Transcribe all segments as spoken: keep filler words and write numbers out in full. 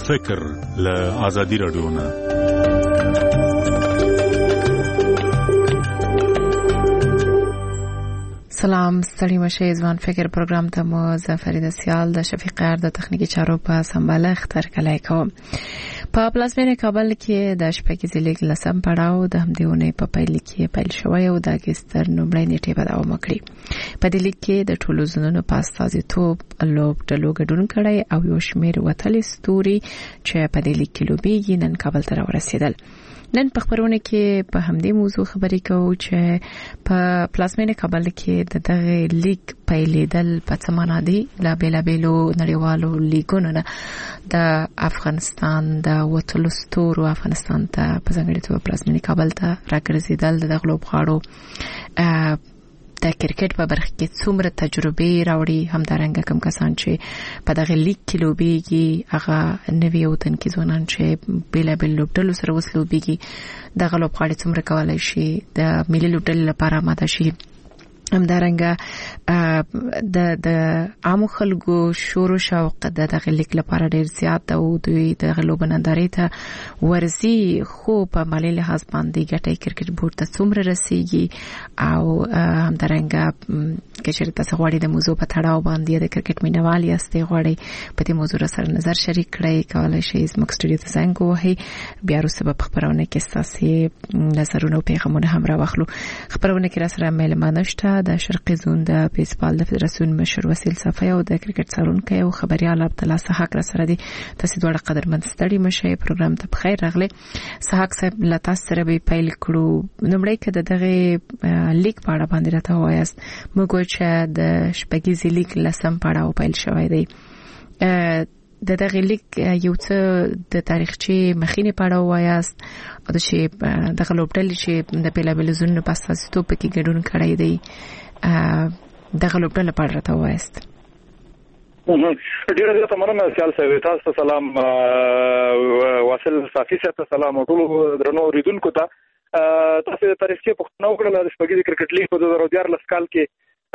فکر له ازادي رادیو نه. سلام ستړي مشه ځوان فکر پروګرام ته مو زفرید سیال د شفیق ار د تخنیکی چارو په سمبالښت ترکلای کوم. په پلازمینه کابل کې د شپږیزې لیګ لسم پړاو د همدې اونۍ په پیل کې پیل شوی او د اګست نومړۍ نیټې به دوام وکړي. په دې لیګ کې د ټولو زونونو په استازیتوب لوبډلو ګډون کړی او یو شمېر وتلي ستوري چې په دې لیګ کې لوبېږي نن کابل ته راورسېدل. نن په خبرونه کې په همدې موضوع خبرې کوو چې په پلازمینه کابل کې د دغه لیګ پیلېدل په څه معنا دی. لا بیلابیلو نړیوالو لیګونو نه د افغانستان د وتلو ستورو افغانستان ته په ځانګړي توګه پلازمینه کابل ته راګرځېدل د دغه لوبغاړو د کرکټ په برخه کې څومره تجربه راوړي، همدارنګه کوم کسان چې په دغه لیګ کې لوبېږي هغه نوي او تنکي ځوانان چې بیلابیل لوبډلو سره اوس لوبېږي دغه لوبغاړي څومره کولی شي د ملي لوبډلې لپاره آماده شي. همدارنګه د د عامو خلکو شور او شوق د دغه لیګ لپاره ډیر زیات او دوی د غلوب نندارې ته ورزي، خو په مالي لحاظ باندې ګټي کرکټ بورډ ته څومره رسیږي او همدارنګه کچېرته تاسو غواړئ د موضوع په تړاو باندې د کرکټ مینوال یاستئ غواړئ په دې موضوع سره نظر شریک کړئ، کولای شئ زموږ سټوډیو ته زنګ ووهئ. بیا وروسته په خبرونه کې ستاسو نظرونه او پیغامونه هم راوخلو. خبرونه کې را سره مېلمانه شته د شرقي زون د بیسبال د فدراسیون مشر وسیل صفای او د کرکټ څارونکي او خبريال عبدالله سحق را سره دي. تاسو دوه قدرمن ستړي مشه پروګرام ته بخیر راغلي. سحق صاحب له تاسو سره به پیل کړو. نومړی کده دغه لیګ په اړه باندې راته وایاست. موږ چې د شپږیزې لیګ لسم پړاو پیل شوی دی. د دغه لیګ یو څه د تاریخچې مخینه پړاو وایاست او د شی دغه لوبډلې چې د بیلابیل زونو په اساسیتوب کې ګډون کړی دی دغه لوبډلې په اړه راته وایاست. ډیره زیاته مننه سیال صاحب. تاسو ته سلام، واصل صافي صاحب ته سلام او ټول درنو اوریدونکو ته. تاسو د تاریخي پوښتنه وکړه د شپږیزې کرکټ لیګ په دوه زره دیارلس کال کې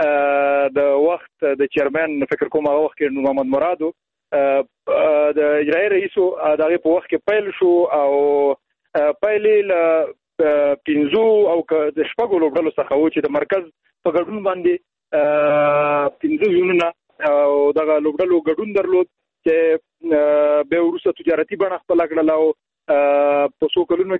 د وخت د چیرمن فکر کوم هغه وخت کې محمد مرادو د اجرایي رئیسو دغه په وخت کې پیل شو او پیلې ل پینزو او د شپږو لوبډلو څخه و چې د مرکز په ګډون باندې پینزو یونونه او دغه لوبډلو ګډون درلود چې به وروسته تجارتي بڼه خپل کړل او په څو کلونو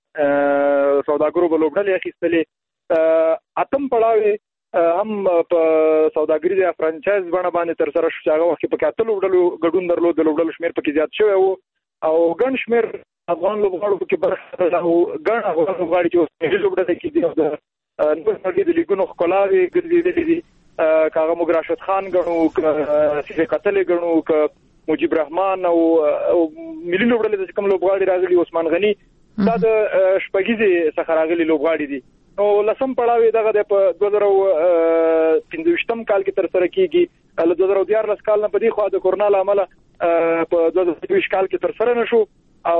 کې سوداګرو په لوبډلې اخیستلې. اتم پړاو هم په سوداګري د فرانچایز بڼه باندې تر سره شو. هغه وخت په کاتلو لوبډلو ګډون درلود، د لوبډلو شمیر پکې زیات شوی وو او ګڼ شمیر افغان لوبغاړو پکې برخه او ګڼ افغان لوبغاړي چې اوس لوبډلې کې دي د نړۍ د لیګونو ښکلاوي ګرځېدلې دي. کاغه موږ راشد خان ګڼو، سیفه قتل ګڼو، ک مجيب رحمان او ملي لوبډلې د کوم لوبغاړي راغلي عثمان غني دا د شپږیزې څخه راغلي لوبغاړي دي. او لسم پړاو دغه په دوه زره پنځوستم کال کې تر سره کیږي. له دوه زره دیارلس کال نه په دې خوا د کورونا لامل په دوه زره دوه کال کې تر سره نشو او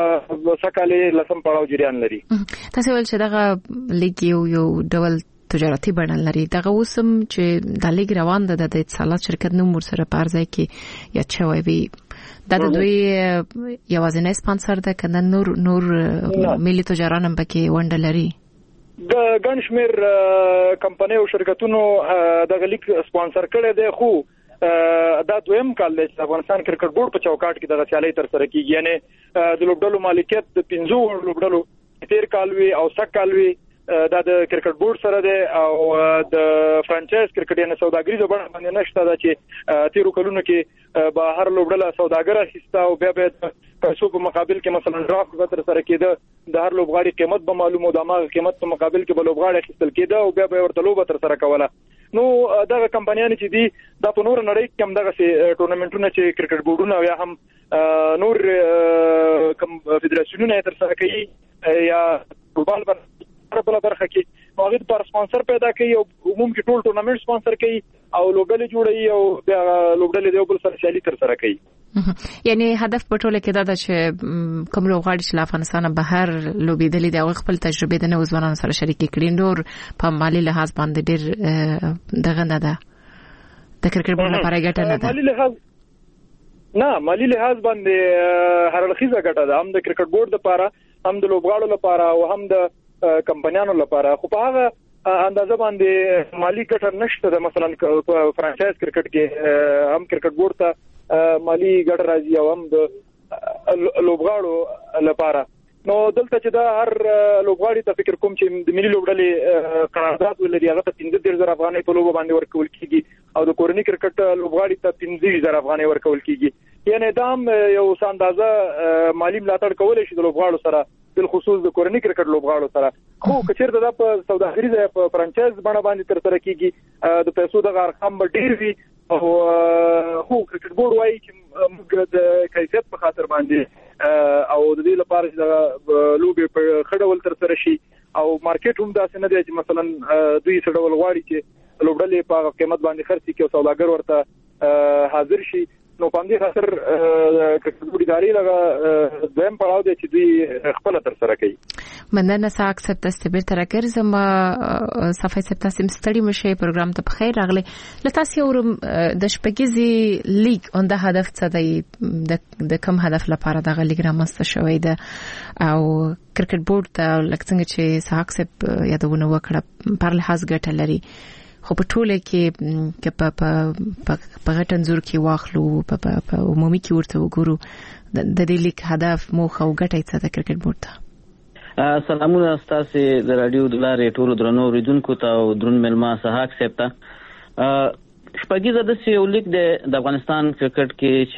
وسکاله لسم پړاو جریان لري. تاسو ول چې دغه لیګ یو یو ډول تجارتي بڼه لري. دغه اوسم چې د لیګ روان ده د اتصالات شرکت نوم ور سره پارځای کې یا چوي وي دا د دوی یوازینی سپانسر ده کنه نور نور ملي تجاران هم پکې ونډه لري. د ګڼ شمیر کمپنۍ او شرکتونو دغه لیګ سپانسر کړي دي، خو دا دویم کال دی چې افغانستان کرکټ بورډ په چوکاټ کې دغه سیالي تر سره کیږي. یعنی د لوبډلو مالکیت د پنځو لوبډلو تیر کال وی او سک کال وی دا د کرکټ بورډ سره دی او د فرانچایز کرکټ یعنی سوداګریزه بڼه باندې نشته دا چې تیرو کلونو کې به هر لوبډله سوداګر اخیسته او بیا به پیسو په مقابل کې مثلا ډرافټ به تر سره کېده، د هر لوبغاړي قیمت به معلومه او د هغه قیمت په مقابل کې به لوبغاړي اخیستل کېده او بیا به ورته لوبه تر سره کوله. نو دغه کمپنیان چې دي دا په نور نړۍ کې هم دغه ټورنمنټونه چې کرکټ بورډونه یا هم نور کوم فدراسیونونه تر سره کوي یا فوټبال پر بل برخه کې هغه پر سپانسر پیدا کوي او عموم کې ټول ټورنمنټ سپانسر کوي او لوبډلې جوړوي او بیا لوبډلې د بل سره سیالي تر سره کوي. یعنی هدف په ټوله کې دا ده چې کوم لوبغاړي چې له افغانستان بهر لوبېدلي دي او خپل تجربه د نوو ځوانانو سره شریک کړي. نور په مالي لحاظ باندې ډېر دغه نه ده د کرکټ بورډ لپاره ګټه نه ده. مالي لحاظ نه مالی لحاظ باندې هر لخیزه ګټه ده، هم د کرکټ بورډ لپاره، هم د لوبغاړو لپاره او هم د کمپنیانو لپاره. خو په هغه اندازه باندې مالی ګټه نشته ده. مثلا په فرانچایز کرکټ کې هم کرکټ بورډ ته مالی ګټه راځي او هم د لوبغاړو لپاره. نو دلته چې دا هر لوبغاړي ته فکر کوم چې د ملي لوبډلې قرارداد ولري هغه ته پنځه دېرش زره افغانۍ په لوبه باندې ورکول کیږي او د کورني کرکټ لوبغاړي ته پنځه زره افغانۍ ورکول کیږي. یعنی دا یو اندازه مالی ملاتړ کولای شي د لوبغاړو سره، بل خصوص د کورني کرکټ لوبغاړو سره. خو کچېرته دا په سوداګریزه په فرانچایز باندې باندې تر سره کیږي د پیسو د ارقام ډیر وي او خو کرکټ بورډ وايي چې موږ د کیفیت په خاطر باندې او د دې لپاره چې لوبي په خړول تر سره شي او مارکیټ هم داسې نه دی چې مثلا دوی سړول غواړي چې لوبډلې په قیمت باندې خرڅي کې او سوداګر ورته حاضر شي. نو په دې خاطر کرکټ بورډ ادارې لږه دویم پړاو دی چې دوی خپل تر سره کوي. مننه ساک سب تستبیر ترکر زما صفحه سب تاسم ستړي مشه پروګرام ته بخیر راغلی. لته سیورم د شپږیزي لیګ اون د هدف څه دی، د کوم هدف لپاره د لیګ رامنځته شوی ده او کرکټ بورډ ته لکه چې ساک سب یادونه وکړه پر لحاظ ګټه لري. خو په ټوله کې چې په په غټ انزور کې واخلو په عمومي کې ورته وګورو د دې لیک هدف موخه او ګټه څه ده کرکټ بورډ ته. سلامونه تاسو د رادیو د لارې ټولو درنو اوریدونکو ته او درون ملما سحاق صاحب ته. شپږیزه د یو لیک د افغانستان کرکټ کې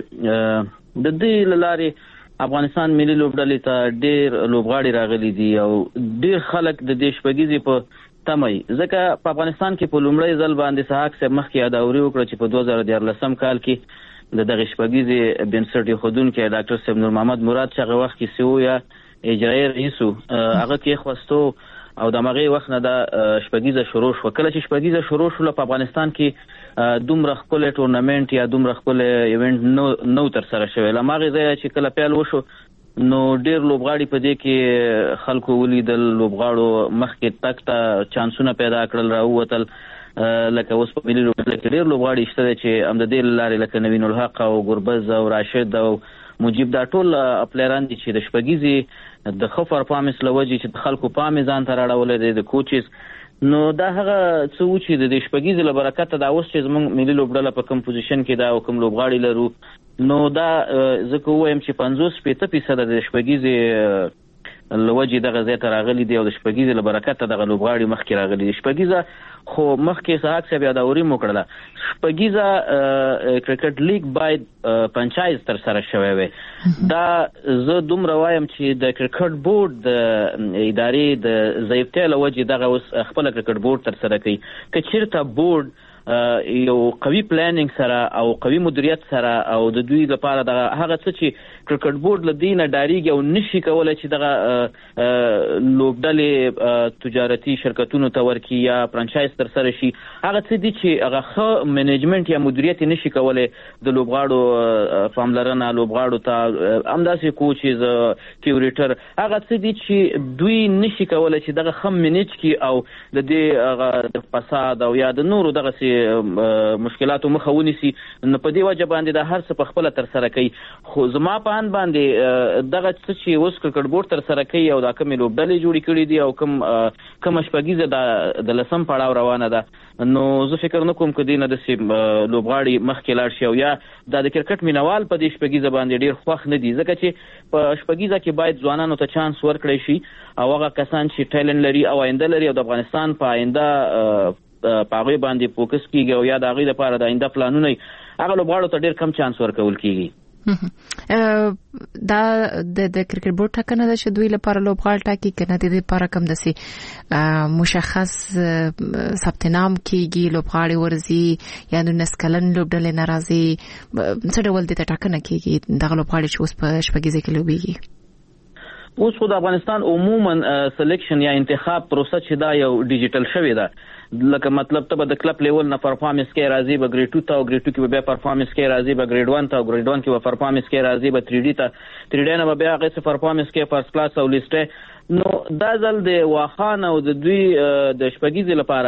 چې د دې لارې افغانستان ملي لوبډلې ته ډېر لوبغاړي راغلي دي او ډېر خلک د دې شپږیزې په تمای ځکه په افغانستان کې په لومړی ځل باندې سحاق صاحب مخکې یادوري وکړه چې په دوه زره دیارلسم کال کې د دغه شپږیزې بنسټ خودونکو ډاکټر صاحب نور محمد مراد چې هغه وخت کې سیو یا اجرایي رئیسو هغه کې خوستو او د مغې وخت نه د شپږیزه شروع شو. کله چې شپږیزه شروع شو په افغانستان کې دومره خپل ټورنمنت یا دومره خپل ایونت نو نو تر سره شوی. لمغه ځای چې کله پیل وشو نو ډیر لوبغاړي په دې کې خلکو ولیدل، لوبغاړو مخکې تک ته چانسونه پیدا کړل راووتل. لکه اوس په ملي لوبډله کې ډیر لوبغاړي شته چې هم د دې لارې لکه نوین الحق او ګربز او راشد او مجيب دا ټول پلیران دي چې د شپږیزي د خو پرفارمنس لوجي چې خلکو په میزان تر اړول دي د کوچز. نو دا هغه څه و چې د شپږیزي له برکت دا اوس چې زموږ ملي لوبډله په کوم پوزیشن کې دا او کوم لوبغاړي لرو نو دا ځکه وایم چې پنځوس فیصد د شپږیزي لوجي دغه ځای ته راغلي دی او د شپږیزي له برکت دغه لوبغاړي مخکې راغلي دي. شپږیزه خو مخکې سحاق صاحب یادوري مو کړله شپږیزه کرکټ لیګ باید پنچایز تر سره شوی وي. دا زه دومره وایم چې د کرکټ بورډ د ادارې د ضعیفتیا له وجې دغه اوس خپل کرکټ بورډ تر سره کوي. که چیرته بورډ یو قوي پلانینګ سره او قوي مدیریت سره او د دوی لپاره د هغه څه چې کرکټ بورډ لدینه ډاریږي او نشي کولای چې دغه لوبډلې تجارتي شرکتونو ته ورکي یا فرانچایز تر سره شي، هغه څه دي چې هغه ښه منیجمنت یا مدیریت نشي کولای د لوبغاړو پاملرنه لوبغاړو ته همداسې کوچز کیوریټر هغه څه دي چې دوی نشي کولای چې دغه ښه منیج کی او د دې هغه فساد او یا د نورو دغه مشکلاتو مخه ونیسي. نو په دې وجه باندې د هر څه په خپل تر سره کوي. خو زما په ان باندې دغه څه چې اوس کرکټ بورډ تر سره کوي او دا کوم لوبډلې جوړې کړې دي او کوم کوم شپږیزه د لسم پړاو روانه ده، نو زه فکر نه کوم کدی نه د لوبغاړي مخکې لاړ شي او یا د کرکټ مینوال په دې شپږیزه باندې ډیر خوښ نه دي ځکه چې په شپږیزه کې باید ځوانانو ته چانس ورکړي شي او هغه کسان چې ټیلنټ لري او آینده لري او د افغانستان په آینده پاغوی باندې فوکس کیږي او یا د هغې لپاره د آینده پلانونه هغه لوبغاړو ته ډېر کم چانس ورکول کیږي. دا د کرکټ بورډ ټاکنه ده چې دوی لپاره لوبغاړي ټاکي کنه د دې لپاره کم دسي مشخص ثبت نام کیږي لوبغاړي ورزي یا د نسکلن لوبډلې ناراضي څه ډول د ټاکنه کیږي دغه لوبغاړي چې اوس په شپږیزه کې لوبيږي. اوس خو د افغانستان عموما سلیکشن یا انتخاب پروسه چې دا یو ډیجیټل شوی ده، لکه مطلب ته به د کلب لیول نه پرفارمنس کې راځي به ګریډ ټو ته او ګریډ ټو کې به بیا پرفارمنس کې راځي به ګریډ ون ته او ګریډ ون کې به پرفارمنس کې راځي به تھری ډي ته تھری ډي نه به بیا هغه څه پرفارمنس کې فرست کلاس او لیسټ. نو دا ځل د واخان او د دوی د شپږیزې لپاره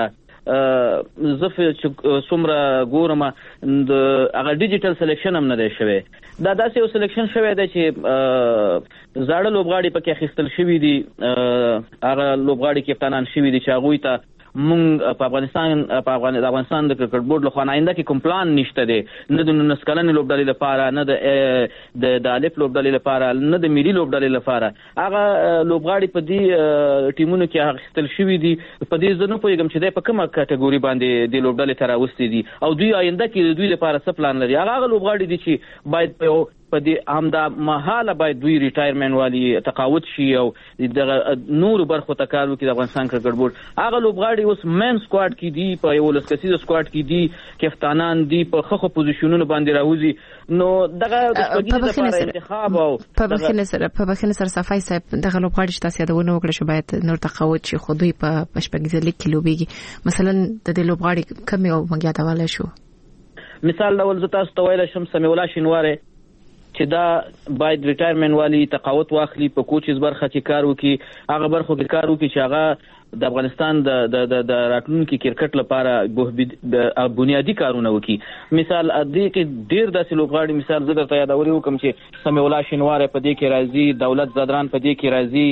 زف چې څومره ګورم د هغه ډیجیټل سلیکشن هم نه دی شوی. دا داسې یو سلیکشن شوی دی چې زاړه لوبغاړي پکې اخیستل شوي دي، هغه لوبغاړي کپتانان شوي دي چې هغوی ته مونږ په افغانستان په افغانستان د کرکټ بورډ له خوا آینده کې کوم پلان نشته دی، نه د نولس کلنې لوبډلې لپاره، نه د د الف لوبډلې لپاره، نه د ملي لوبډلې لپاره. هغه لوبغاړي په دې ټیمونو کې اخیستل شوي دي. په دې زه نه پوهېږم چې دی په کومه کټګوري باندې د لوبډلې ته راوستي دي او دوی آینده کې د دوی لپاره څه پلان لري. هغه هغه لوبغاړي دي چې باید په په دې همدا مهاله باید دوی ریټایرمنټ والی تقاعد شي او د نورو برخو ته کار وکړي د افغانستان کرکټ بورډ. هغه لوبغاړي اوس مین سکواډ کې دي، په یولس کسیزه سکواډ کې دي، کپتانان دي، په ښه ښه پوزیشنونو باندې راوځي. نو دغه د شپږیزې لپاره انتخاب او په بخښنې سره په بخښنې سره صفای صاحب دغه لوبغاړي چې تاسو یادونه وکړه چې باید نور تقاعد شي خو دوی په شپږیزه لیګ کې لوبېږي، مثلا د دې لوبغاړي کوم یو موږ یادولی شو؟ مثال ډول زه تاسو ته ویلی شم سمیع الله شینواری چې دا باید ریټایرمنټ والی تقاعد واخلي، په کوچز برخه کې کار وکړي، هغه برخو کې کار وکړي چې هغه د افغانستان د د د راتلونکي کرکټ لپاره بنیادی کارونه وکړي. مثال دې کې ډېر داسې لوبغاړي، مثال زه درته یادولی وکړم چې سمیع الله شینواری په دې کې راځي، دولت زادران په دې کې راځي،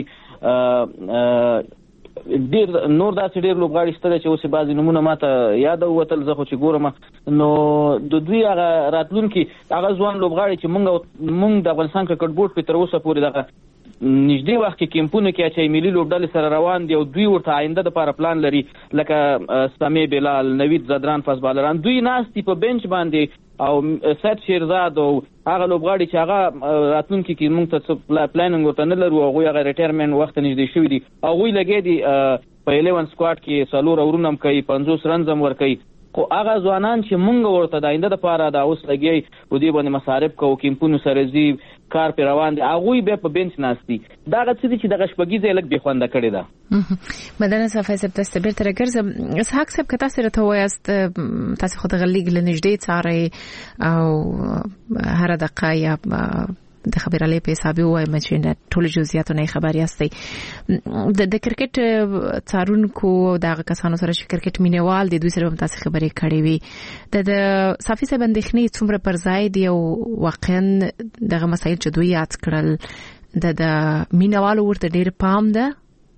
ډیر نور داسې ډیر لوبغاړي شته چې اوس بعضې نومونه ماته یاد ووتل، زه خو چې ګورم نو د دوی هغه راتلونکي هغه ځوان لوبغاړي چې مونږ مونږ د افغانستان کرکټ بورډ په تر اوسه پورې دغه نږدې وخت کې کیمپونه کې چې ملي لوبډلې سره روان دي او دوی ورته آینده دپاره پلان لري، لکه سمیع بلال، نوید زادران، فاز بالران، دوی ناست دي په بنچ باندې، او سید شیرزاد او هغه لوبغاړي چې هغه راتلونکي کې موږ ته څه پلانینګ ورته نه لرو، هغوی هغه ریټایرمنټ وخت ته نږدې شوي دي، هغوی لګیا دي په الیون سکواډ کې څلور اورونه هم کوي، پنځوس رنز هم ورکوي. خو هغه ځوانان چې مونږ ورته د آینده دپاره دا اوس لګیایي په دې باندې مصارف کوو، کیمپونو سره ځي، کار پرې روان دی، هغوی بیا په بینچ ناست دي. دا هغه څه دي چې دغه شپږیزه یې لږ بې خونده کړې ده. مدنه صفای صاحب تاسو ته بیرته راګرځم. اسحاق صاحب که تاسو راته ووایاست تاسو خو دغه لیګ له نږدې څارئ او هره دقیقه یا د خبرالۍ په حساب ووایم چې ټول جزئیاتونه خبر یاستئ. د کرکټ څارونکو او دغه کسانو سره چې کرکټ مینوال دي دوی سره هم تاسو خبرې کړې وي، د صافي صاحب اندېښنې څومره پر ځای دي او واقعا دغه مسایل چې دوی یاد کړل د مینوالو ورته ډېر پام ده؟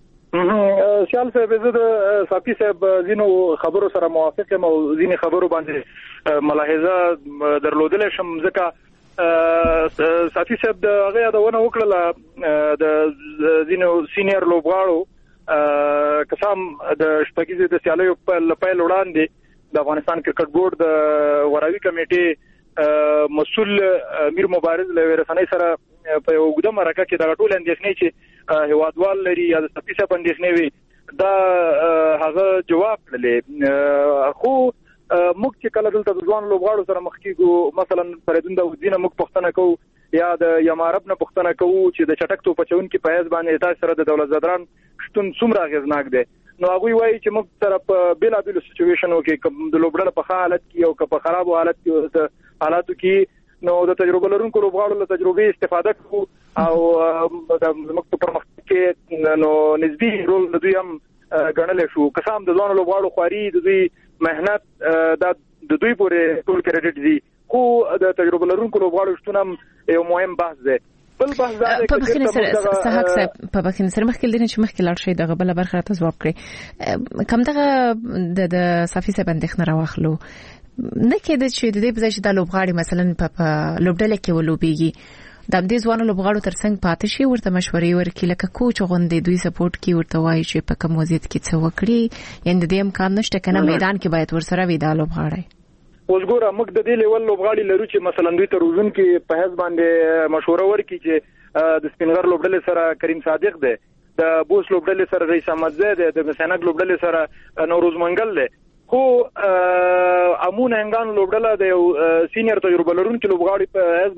سیال صاحب زه د صافي صاحب ځینو خبرو سره موافق یم او ځینې خبرو باندې ملاحظه درلودلی شم، ځکه صافي صاحب د هغه یادونه وکړله د ځینو سینیر لوبغاړو کسان د شپږیزې د سیالیو په پیل وړاندې د افغانستان کرکټ بورډ د غوراوي کمیټې مسؤل میر مبارز له رسنۍ سره په یو اوږده مرکه کې دغه ټول اندېښنې چې هیوادوال لري یا د صافي صاحب اندېښنې وي دا هغه جواب کړلې. خو موږ چې کله دلته د ځوان لوبغاړو سره مخ کېږو، مثلا فریدون داودي نه موږ پوښتنه کوو یا د یمارب نه پوښتنه کوو چې د چټک توپ اچونکي په حیث باندې تاسو سره د دولت زادران شتون څومره اغېزناک دی، نو هغوی وایي چې موږ سره په بېلابېلو سچویشنو کې د لوبډله په ښه حالت کې او که په خرابو حالت کې حالاتو کې نو د تجربه لرونکو لوبغاړو له تجربې استفاده کوو او زموږ په پرمختګ کې نو نسبي رول د دوی هم ګڼلی شو. که څه هم د ځوانو لوبغاړو خواري د دوی مهنت دا د دوی پورې ټول کریډټ دي، خو د تجربه لرونکو لوبغاړو شتون هم یو مهم بحث دی. بل بحث دا دی په بخښنې سره صحاک صاحب په بخښنې سره مخکې دینه چې مخکې لاړ شئ دغه بله برخه راته ځواب کړئ. کوم دغه د صافي صاحب اندېښنه راواخلو، نه کېده چې د دې په ځای چې دا لوبغاړي مثلا په لوبډله کې ولوبېږي د همدې ځوانو لوبغاړو ترڅنګ پاتې شي، ورته مشورې ورکړي لکه کوچ غوندې دوی سپورټ کړي، ورته وایي چې په کوم وضعیت کې څه وکړي، یعنې د دې امکان نشته که نه میدان کې باید ورسره وي دا لوبغاړی. اوس ګوره موږ د دې لیول لوبغاړي لرو چې مثلا دوی ته روزونکي په حیث باندې مشوره ورکړي چې د سپینغر لوبډلې سره کریم صادق دی، د بوس لوبډلې سره رئیس احمد زی دی، د مسینک لوبډلې سره نوروز منګل دی. خو امون هنګان لوبډله د یو سینیر تجربه لرونکي لوبغاړي په حیث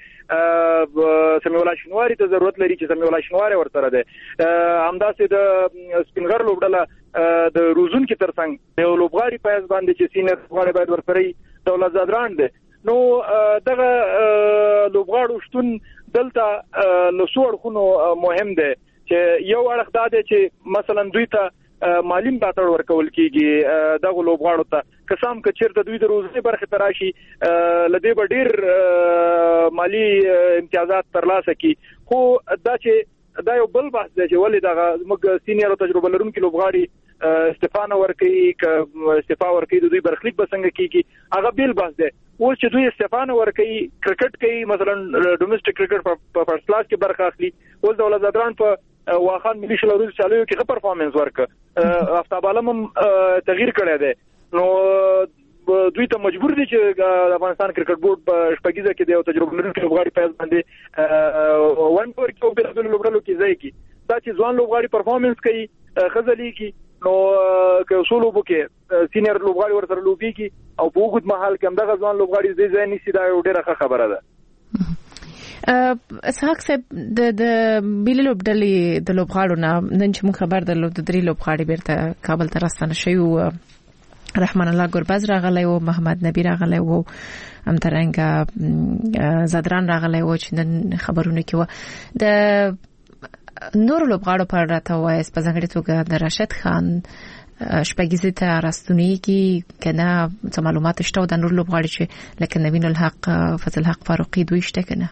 باندې سمیع الله شینواری ته ضرورت لري چې سمیع الله شینواری ورسره دی. همداسې د سپینغر لوبډله د روزونکي ترڅنګ یو لوبغاړي په حیث باندې چې سینیر لوبغاړي باید ورسره دولت زادران دی. نو دغه لوبغاړو شتون دلته له څو اړخونو مهم دی چې یو اړخ دا دی چې مثلا دوی ته مالی ملاتړ ورکول کیږي دغه لوبغاړو ته قسم ک چیرته دوی د روزنې برخه تراشي لدې به ډیر مالی امتیازات ترلاسه کی خو دا چې دا یو بل بحث دی چې ولې دغه موږ سینیئر تجربه لرونکي لوبغاړي استفانه ورکړي ک استفا ورکړي د دوی برخلیک به څنګه کیږي هغه بل بحث دی اوس چې دوی استفانه ورکړي کرکټ کوي مثلا ډومېسټک کرکټ په فرست کلاس کې برخه اخلي اوس د ولادران په واخان ملي شلوري چالو کې پرفارمنس ورکړه افتاب عالم تغییر کړی دی نو دوی ته مجبور دي چې افغانستان کرکټ بورډ په شپږیزه کې د تجربه لرونکو لوبغاړي په باندې ون پر کې او په دغه لوبغاړو کې ځای کی دا چې ځوان لوبغاړي پرفارمنس کوي خزلي کی نو که اصول وبکه سینیئر لوبغاړي ورسره لوبي کی او په وګت محل کې همدغه ځوان لوبغاړي زی ځای نشي دا یو ډیره خبره ده. اسحاق صاحب د د بیل لوبډلې د لوبغاړو نه نن چې موږ خبر درلود د درې لوبغاړي بیرته کابل ته راستنه شوی او رحمان الله ګربز راغلی او محمد نبی راغلی او همدارنګه زادران راغلی او چې نن خبرونه کې و د نور لوبغاړو پر راته وایي په ځانګړي توګه د راشد خان شپږیزه ته راستونی کې کنه څه معلومات شته د نور لوبغاړي چې لکه نوین الحق فضل حق فاروقي دوی شته کنه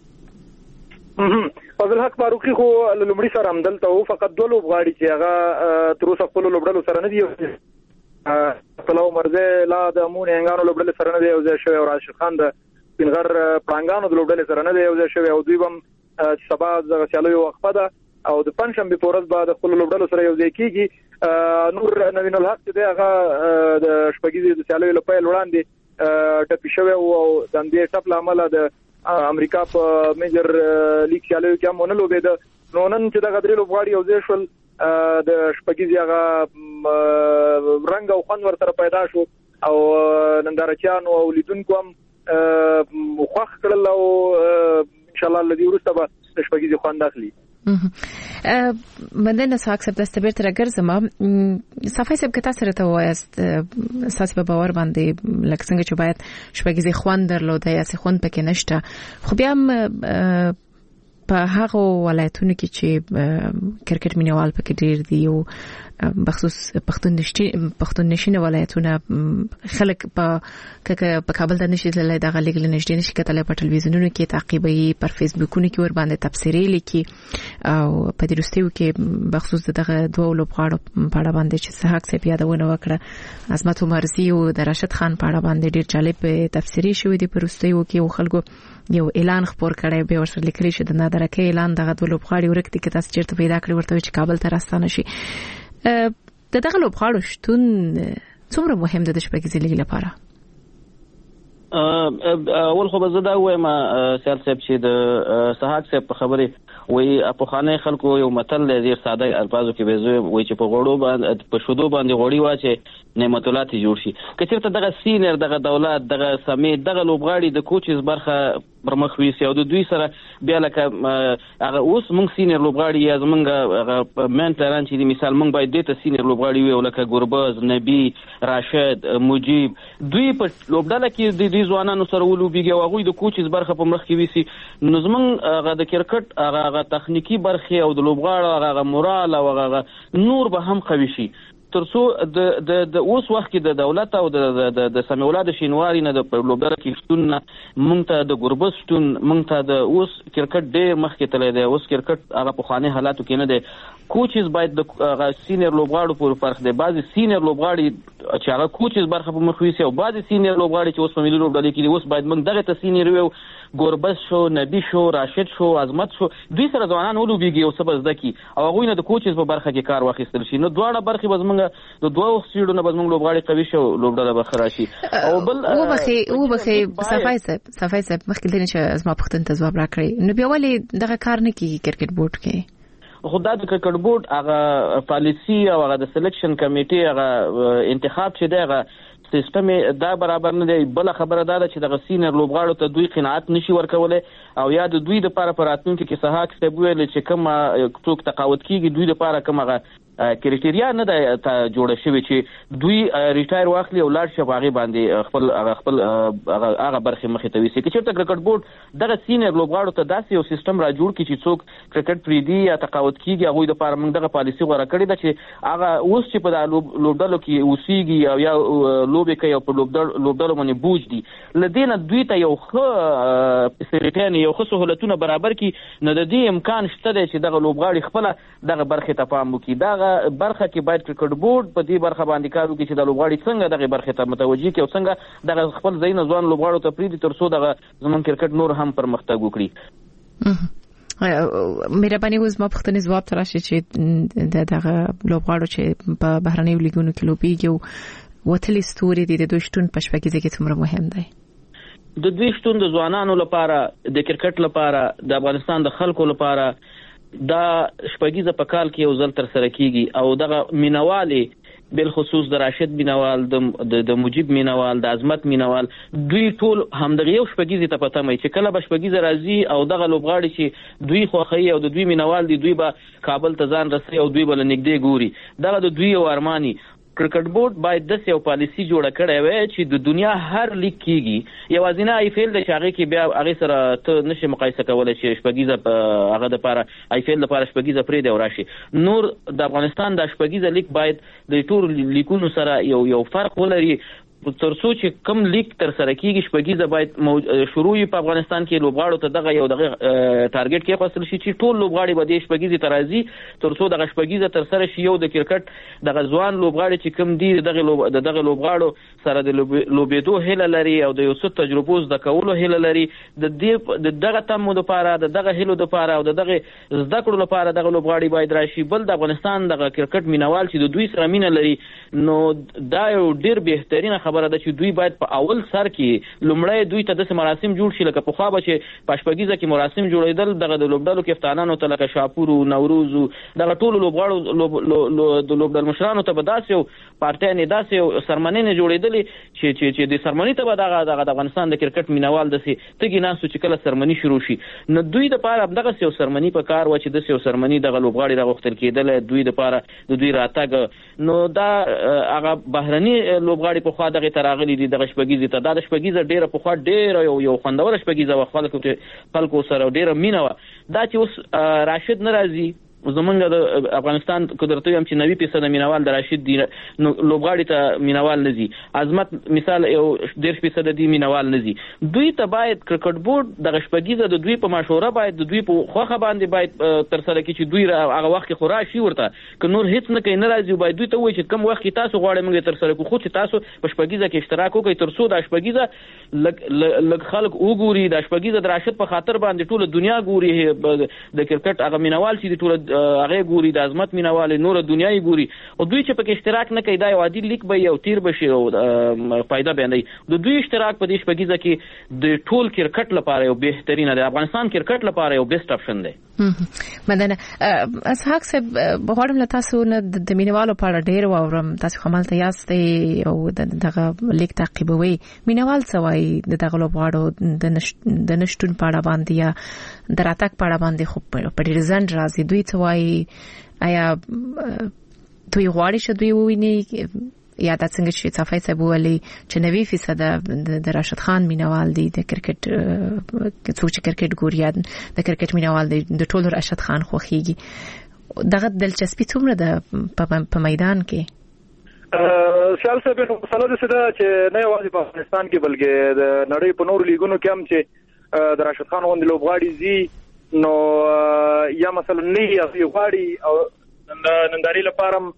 فضل حق فاروقي خو لومړی سره همدلته او فقط دوه لوبغاړي چې هغه تر اوسه خپل لوبډلو سره نه دي طلعو مرزه لا د مون انګانو لوبډل سره نه دی او ځای شوی او راشد خان د بنغر پړانګانو د لوبډل سره نه دی او ځای شوی او دوی هم سبا د چالو وقفه ده او د پنځم په ورځ بعد خپل لوبډل سره یو ځای کیږي نور نوین الحق چې هغه د شپږیزې د چالو لپاره وړاندې ټپي شوی او د دې ټپ لامل د امریکا په میجر لیګ چالو کې مونږ لوبېد نو نن چې د غدري لوبغاړي یو ځای شول د شپږیزې هغه رنگ او خوند ورته پیدا شو او نندارچیانو او لیدونکو هم خوښ کړل او ان شاء الله الذي ورسته به شپږیزې خوند اخلي. مندنه ساک سب دستبیر تر ګرځم صفای سب کتا سره ته وایست اساس په باور باندې لکه څنګه چې باید شپږیزې خوند درلوده یا څه خوند پکې نشته خو بیا هم په هغه ولایتونو کې چې کرکټ مینوال پکې ډیر دي او بخصوص پښتون نشین پښتون نشین ولایتونه خلک په په کابل ته نشي تللی د غلیګ لنشډې نشي کتلای په ټلویزیونونو کې تعقیبي پر فیسبوکونو کې ور باندې تبصری لیکي او په دروستیو کې بخصوص دغه دوه لوبغاړو په اړه باندې چې صحاق سي پیادونه وکړه عظمت عمرزي او د راشد خان په اړه باندې ډیر جالب تبصری شوې دي پر وروستیو کې خلکو یو اعلان خبر کړی به ورسره لیکلی شي د نادرکه اعلان دغه دوه لوبغاړي ورکتي کې تاسو چیرته پیدا کړی ورته چې کابل ته راستانه شي د دغه لوبغاړو شتون څومره مهم دی د شپږیزې لیګ لپاره؟ اول خو به زه دا وایم سیال صاحب چې د صحاق صاحب په خبرې وایي په خانه خلکو یو متل دی ډېر ساده الفاظو کې به زه وایي چې په غوړو باندې په شودو باندې غوړي واچي نعمت الله ته جوړ شي که چېرته دغه سینیر دغه دولت دغه سمیت دغه لوبغاړي د کوچز برخه پر مخ ویسي او د دوی سره بیا لکه هغه اوس موږ سینیر لوبغاړي یا زمونږ هغه مین پلان چې د مثال موږ باید دې ته سینیر لوبغاړي وي لکه ګربز نبی راشد مجیب دوی په لوبډله کې د دې ځوانانو سره ولوبېږي او هغوی د کوچز برخه په مخ کې ویسي نو زمونږ هغه د کرکټ هغه تخنیکی برخه او د لوبغاړو هغه مورال او هغه نور به هم قوي شي ترڅو د د د اوس وخت کې د دولت او د د د سمیولا د شینواري نه د لوبډله کې شتون مونږ ته د ګربز شتون مونږ ته د اوس کرکټ ډېر مخکې تللی دی اوس کرکټ هغه په خواني حالاتو کې نه دی کوچز باید د سینیر لوبغاړو پر فرق دی بعضي سینیر لوبغاړي چې هغه کوچز برخه په مخ ویسي او بعضي سینیر لوبغاړي چې اوس په ملي لوبډله کې دي اوس باید موږ دغه ته سینیر ویو ګربز شو نبی شو راشد شو عظمت شو دوی سره ځوانان ولوبېږي او څه به زده کړي او هغوی نه د کوچز په برخه کې کار واخیستل شي نو دواړه برخې به زموږ د دوه سیډونو به زموږ لوبغاړي قوي شي او لوبډله به ښه راشي او بل وبخې وبخې صفای صاحب صفای صاحب مخکې دی چې زما پوښتنې ته ځواب راکړئ نو بیا ولې دغه کار نه کېږي کرکټ بورډ کې خو دا د کرکټ بورډ هغه پالیسي او هغه د سلیکشن کمیټې هغه انتخاب چې دی هغه سیستم دا برابر نه دی بل خبره دا ده چې د سینیر لوبغاړو ته دوی قناعت نشي ورکولای او یا د دوی د لپاره پراتونکو کې صحاق ته ویل چې کوم څوک تقاوت کیږي دوی د لپاره کومه کرایټیریا نه ده جوړه شوې چې دوی ریټایر واخلي او لاړ شي هغه باندې خپل خپل هغه برخه مخې ته ویسي. چې چېرته کرکټ بورډ دغه سینیئر لوبغاړو ته داسې یو سیستم را جوړ کړي چې څوک کرکټ پریږدي یا تقاعد کیږي هغوی دپاره موږ دغه پالیسي غوره کړې ده چې هغه اوس چې په دغه لوبډلو کې اوسېږي او یا لوبې کوي او په لوبډلو باندې بوج دي له دې نه دوی ته یو ښه فیسیلیټیانې یو ښه سهولتونه برابر کړي نو د دې امکان شته دی چې دغه لوبغاړي خپله دغه برخې ته پام وکړي. دغه برخه کې باید کرکټ بورډ په دې برخه باندې کار وکړي چې د لوبغاړي څنګه دغه برخې ته متوجه کړي او څنګه دغه خپل ځایونه ځوان لوبغاړو ته پرېږدي تر څو دغه زموږ کرکټ نور هم پرمختګ وکړي. مهرباني اوس ما پوښتنې ځواب ته راشي چې دغه لوبغاړو چې په بهرنیو لیګونو کې لوبېږي او وتلي ستوري دي د دوی شتون په شپږیزه کې څومره مهم دی؟ د دوی شتون د ځوانانو لپاره د کرکټ لپاره د افغانستان د خلکو لپاره دا شپږیزه په کال کې یو ځل تر سره کیږي او دغه مینوالې بالخصوص د راشد مینوال د د مجيب مینوال د عظمت مینوال دوی ټول همدغه یو شپږیزه ته پته مې چې کله به شپږیزه راځي او دغه لوبغاړي چې دوی خوخی او د دوی مینوال دي دوی به کابل ته ځان رسي او دوی به نږدې ګوري. دغه د دوی یو ارمانی کرکټ بورډ باید د یو پالیسی جوړه کړې وي چې د دنیا هر لیگ کېږي یوازینه آی پی ایل د هغه کې بیا هغه سره ته نشي مقایسه کولای چې شپږیزه هغه د لپاره آی پی ایل لپاره شپږیزه پرې دی وراشي. نور د افغانستان د شپږیزه لیگ باید د ټول لیګونو سره یو یو فرق ولري ترڅو چې کم لیگ تر سره کېږي شپږیزه باید شروع په افغانستان کې لوبغاړو ته دغه یو دغه ټارګټ کې فاصل شي چې ټول لوبغاړي به د شپږیزه ته راځي ترڅو دغه شپږیزه تر سره شي یو د کرکټ دغه ځوان لوبغاړي چې کم دي دغه لوب دغه لوبغاړو سره د لوبېدو هیله لري او د یو څه تجربو زده کولو هیله لري د دې دغه تمو لپاره دغه هیلو لپاره او دغه زده کړو لپاره دغه لوبغاړي باید راشي. بل د افغانستان دغه کرکټ مینوال چې د دوی سره مینه لري نو دا یو ډیر بهترینه خبره ده چې دوی باید په اول سر کې لومړی دوی ته د مراسم جوړ شي لکه پخوا به چې په شپږیزه کې مراسم جوړېدل دغه د لوبډلو کپتانانو ته لکه شاپور او نوروز دغه ټولو لوبغاړو د لوبډل مشرانو ته به داسې یو پارټیانې داسې یو سرمنۍ جوړېدلې چې چې چې د سرمنۍ ته به دغه د افغانستان د کرکټ مینوال داسې تږي ناستو چې کله سرمنۍ شروع شي نو دوی دپاره همدغسې یو سرمنۍ په کار وه چې داسې یو سرمنۍ دغه لوبغاړي راغوښتل کېدلی دوی دپاره د دوی راتګ نو دا هغه بهرني لوبغاړي پخوا دغې ته راغلي دي دغه شپږیزې ته دا د شپږیزه ډېره پخوا ډېره یو یو خوندوره شپږیزه وه خلکو خلکو سره ډېره مینه وه. دا چې اوس راشد نه راځي زمونږ د افغانستان قدرت یم چې نوي فیصده مینوال د راشد دي نو لوبغاړي ته مینوال نه ځي. عظمت مثال یو دېرش فیصده دي مینوال نه ځي. دوی ته باید کرکټ بورډ دغه شپږیزه د دوی په مشوره باید د دوی په خوښه باندې باید تر سره کړي چې دوی هغه وخت کې خو راشي ورته که نور هېڅ نه کوي نه راځي باید دوی ته ووایي چې کوم وخت کې تاسو غواړئ موږ تر سره کړو خو چې تاسو په شپږیزه کې اشتراک وکړئ تر څو دا شپږیزه لږ خلک وګوري دا شپږیزه د راشد په خاطر باندې ټوله دنیا ګوري د کرکټ هغه مینوال چې ټوله هغه ګوري د عظمت مینوال نور دنیا یې ګوري او دوی چې پکې اشتراک نه کوي دا یو عادي لیک به یو تیر بشي او فائدہ به نه د دوی اشتراک په دې شپږیزه کې د ټول کرکټ لپاره یو بهترینه د افغانستان کرکټ لپاره یو بیسټ اپشن دی. مدنه اسحاق صاحب غواړم له تاسو نه د مینوالو په اړه ډېر واورم تاسو خمال ته یاستئ او دغه لیک تعقیبوي مینوال څه وایي د دغه لوبغاړو د نشټون په اړه باندې یا د راتګ په اړه باندې خو په ډېر ځنډ راځي دوی څه وایي آیا دوی غواړي چې دوی وویني یا دا څنګه چې صفای صاحب ویلي چې نوي فیصده د راشد خان مینوال دی د کرکټ څوک چې کرکټ ګوري د کرکټ مینوال دی د ټولو راشد خان خوښیږي دغه دلچسپي څومره ده په میدان کې؟ سیال صاحب نو مسله ده چې نه یوازې په افغانستان کې بلکې د نړۍ په نورو لیګونو کې هم چې د راشد خان غوندې لوبغاړي ځي نو یا مثلا نه یې غواړي او نندارې لپاره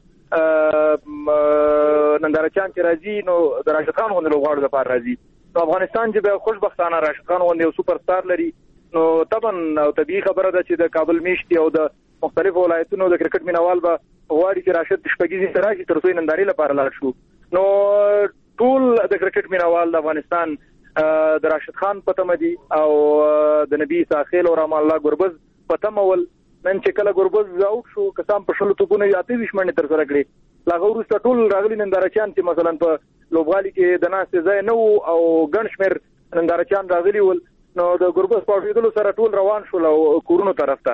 نندارچیان چې راځي نو د راشد خان غوندې لوبغاړو لپاره راځي نو افغانستان چې به خوشبختانه راشد خان غوندې یو سوپر سټار لري نو طبعا او طبیعي خبره ده چې د کابل میشتي او د مختلفو ولایتونو د کرکټ مینوال به غواړي چې راشد شپږیزې ته راشي تر څو یې نندارې لپاره لاړ شو. نو ټول د کرکټ مینوال د افغانستان د راشد خان په تمه دي او د نبی ساخیل او رحمان الله ګربز په تمه ول نن چې کله ګربز اوټ شو کسان په شلو توپونه یې اته ویشت منډې تر سره کړې لا وروسته ټول راغلي نندارچیان چې مثلا په لوبغالي کې د ناستې ځای نه وو او ګڼ شمېر نندارچیان راغلي ول نو د ګربز په اورېدلو سره ټول روان شول او کورونو طرف ته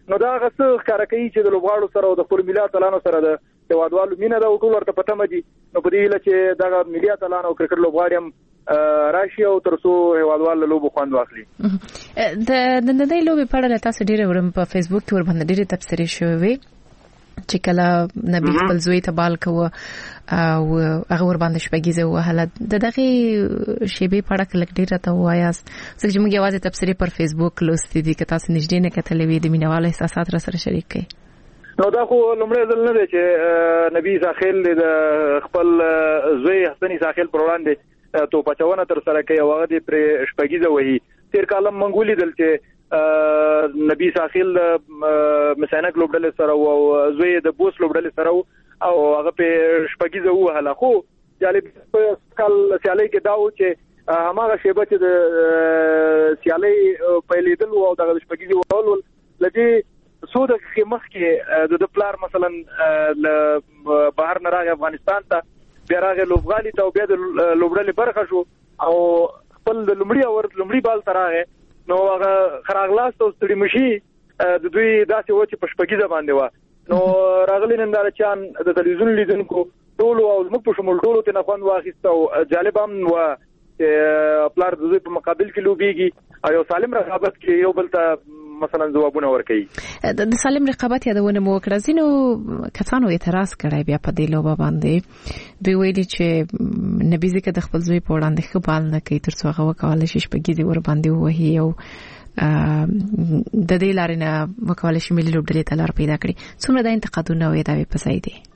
نو دا هغه څه ښکاره کوي چې د لوبغاړو سره او د خپل ملي اتلانو سره د هیوادوالو مینه ده او ټول ورته په تمه دي. نو په دې هیله چې دغه ملي اتلان او کرکټ لوبغاړي هم راشي او تر څو هیوادوال له لوبو خوند واخلي. د نن د لوبې په اړه تاسو ډېر ورم په فیسبوک کې ور باندې ډېر تبصرې شوې چې کله نبی خپل زوی ته بال کوه او هغه ور باندې شپږیزه وهله د دغه شیبې په اړه کله ډیر ته وایاست چې موږ یوازې تبصرې پر فیسبوک لوستې دي که تاسو نږدې نه کتلې وي د مینوالو احساسات را سره شریک کړئ. نو دا خو لومړی ځل نه دی چې نبی ساحل د خپل زوی حسنی ساحل پر وړاندې تو پچونه تر سره کوي او هغه د پر شپږیزه وهي. تیر کالم منګولي دل چې نبی ساحل مسانک لوبډل سره او زوی د بوس لوبډل سره او هغه په شپږیزه وهله. خو جالب کال سیالي کې داو چې هغه شیبه چې د سیالي په لیدل او د شپږیزه وهول لدی سود خمخ کې د پلار مثلا ل بهر نه راغی افغانستان ته بیا راغی لوبغالي ته او بیا د لوبډل برخه شو او خپل د لومړي اور لومړي بال تراغه نو هغه خراغلاس او ستړي مشي د دوی داسې و چې په شپږیزه باندې و. نو راغلی ننداره چان د تلویزیون لیدونکو ټول او موږ په شمول ټول ته نه خوند واخیسته او جالب هم و چې پلار د دوی په مقابل کې لوبيږي او یو سالم رقابت کې یو بل ته مثلا ځوابونه ورکړي. د سالم رقابت یادونه مو وکړه. ځینو کسانو اعتراض کړی بیا په دې لوبه باندې دوی ویلي چې نبی ځکه د خپل زوی په وړاندې ښه بال نه کوي تر څو هغه وکولای شي شپږیزې ور باندې ووهي او د دې لارې نه وکولای شي ملي لوبډلې ته لار پیدا کړي. څومره دا انتقادونه او ادعاوې په ځای دي؟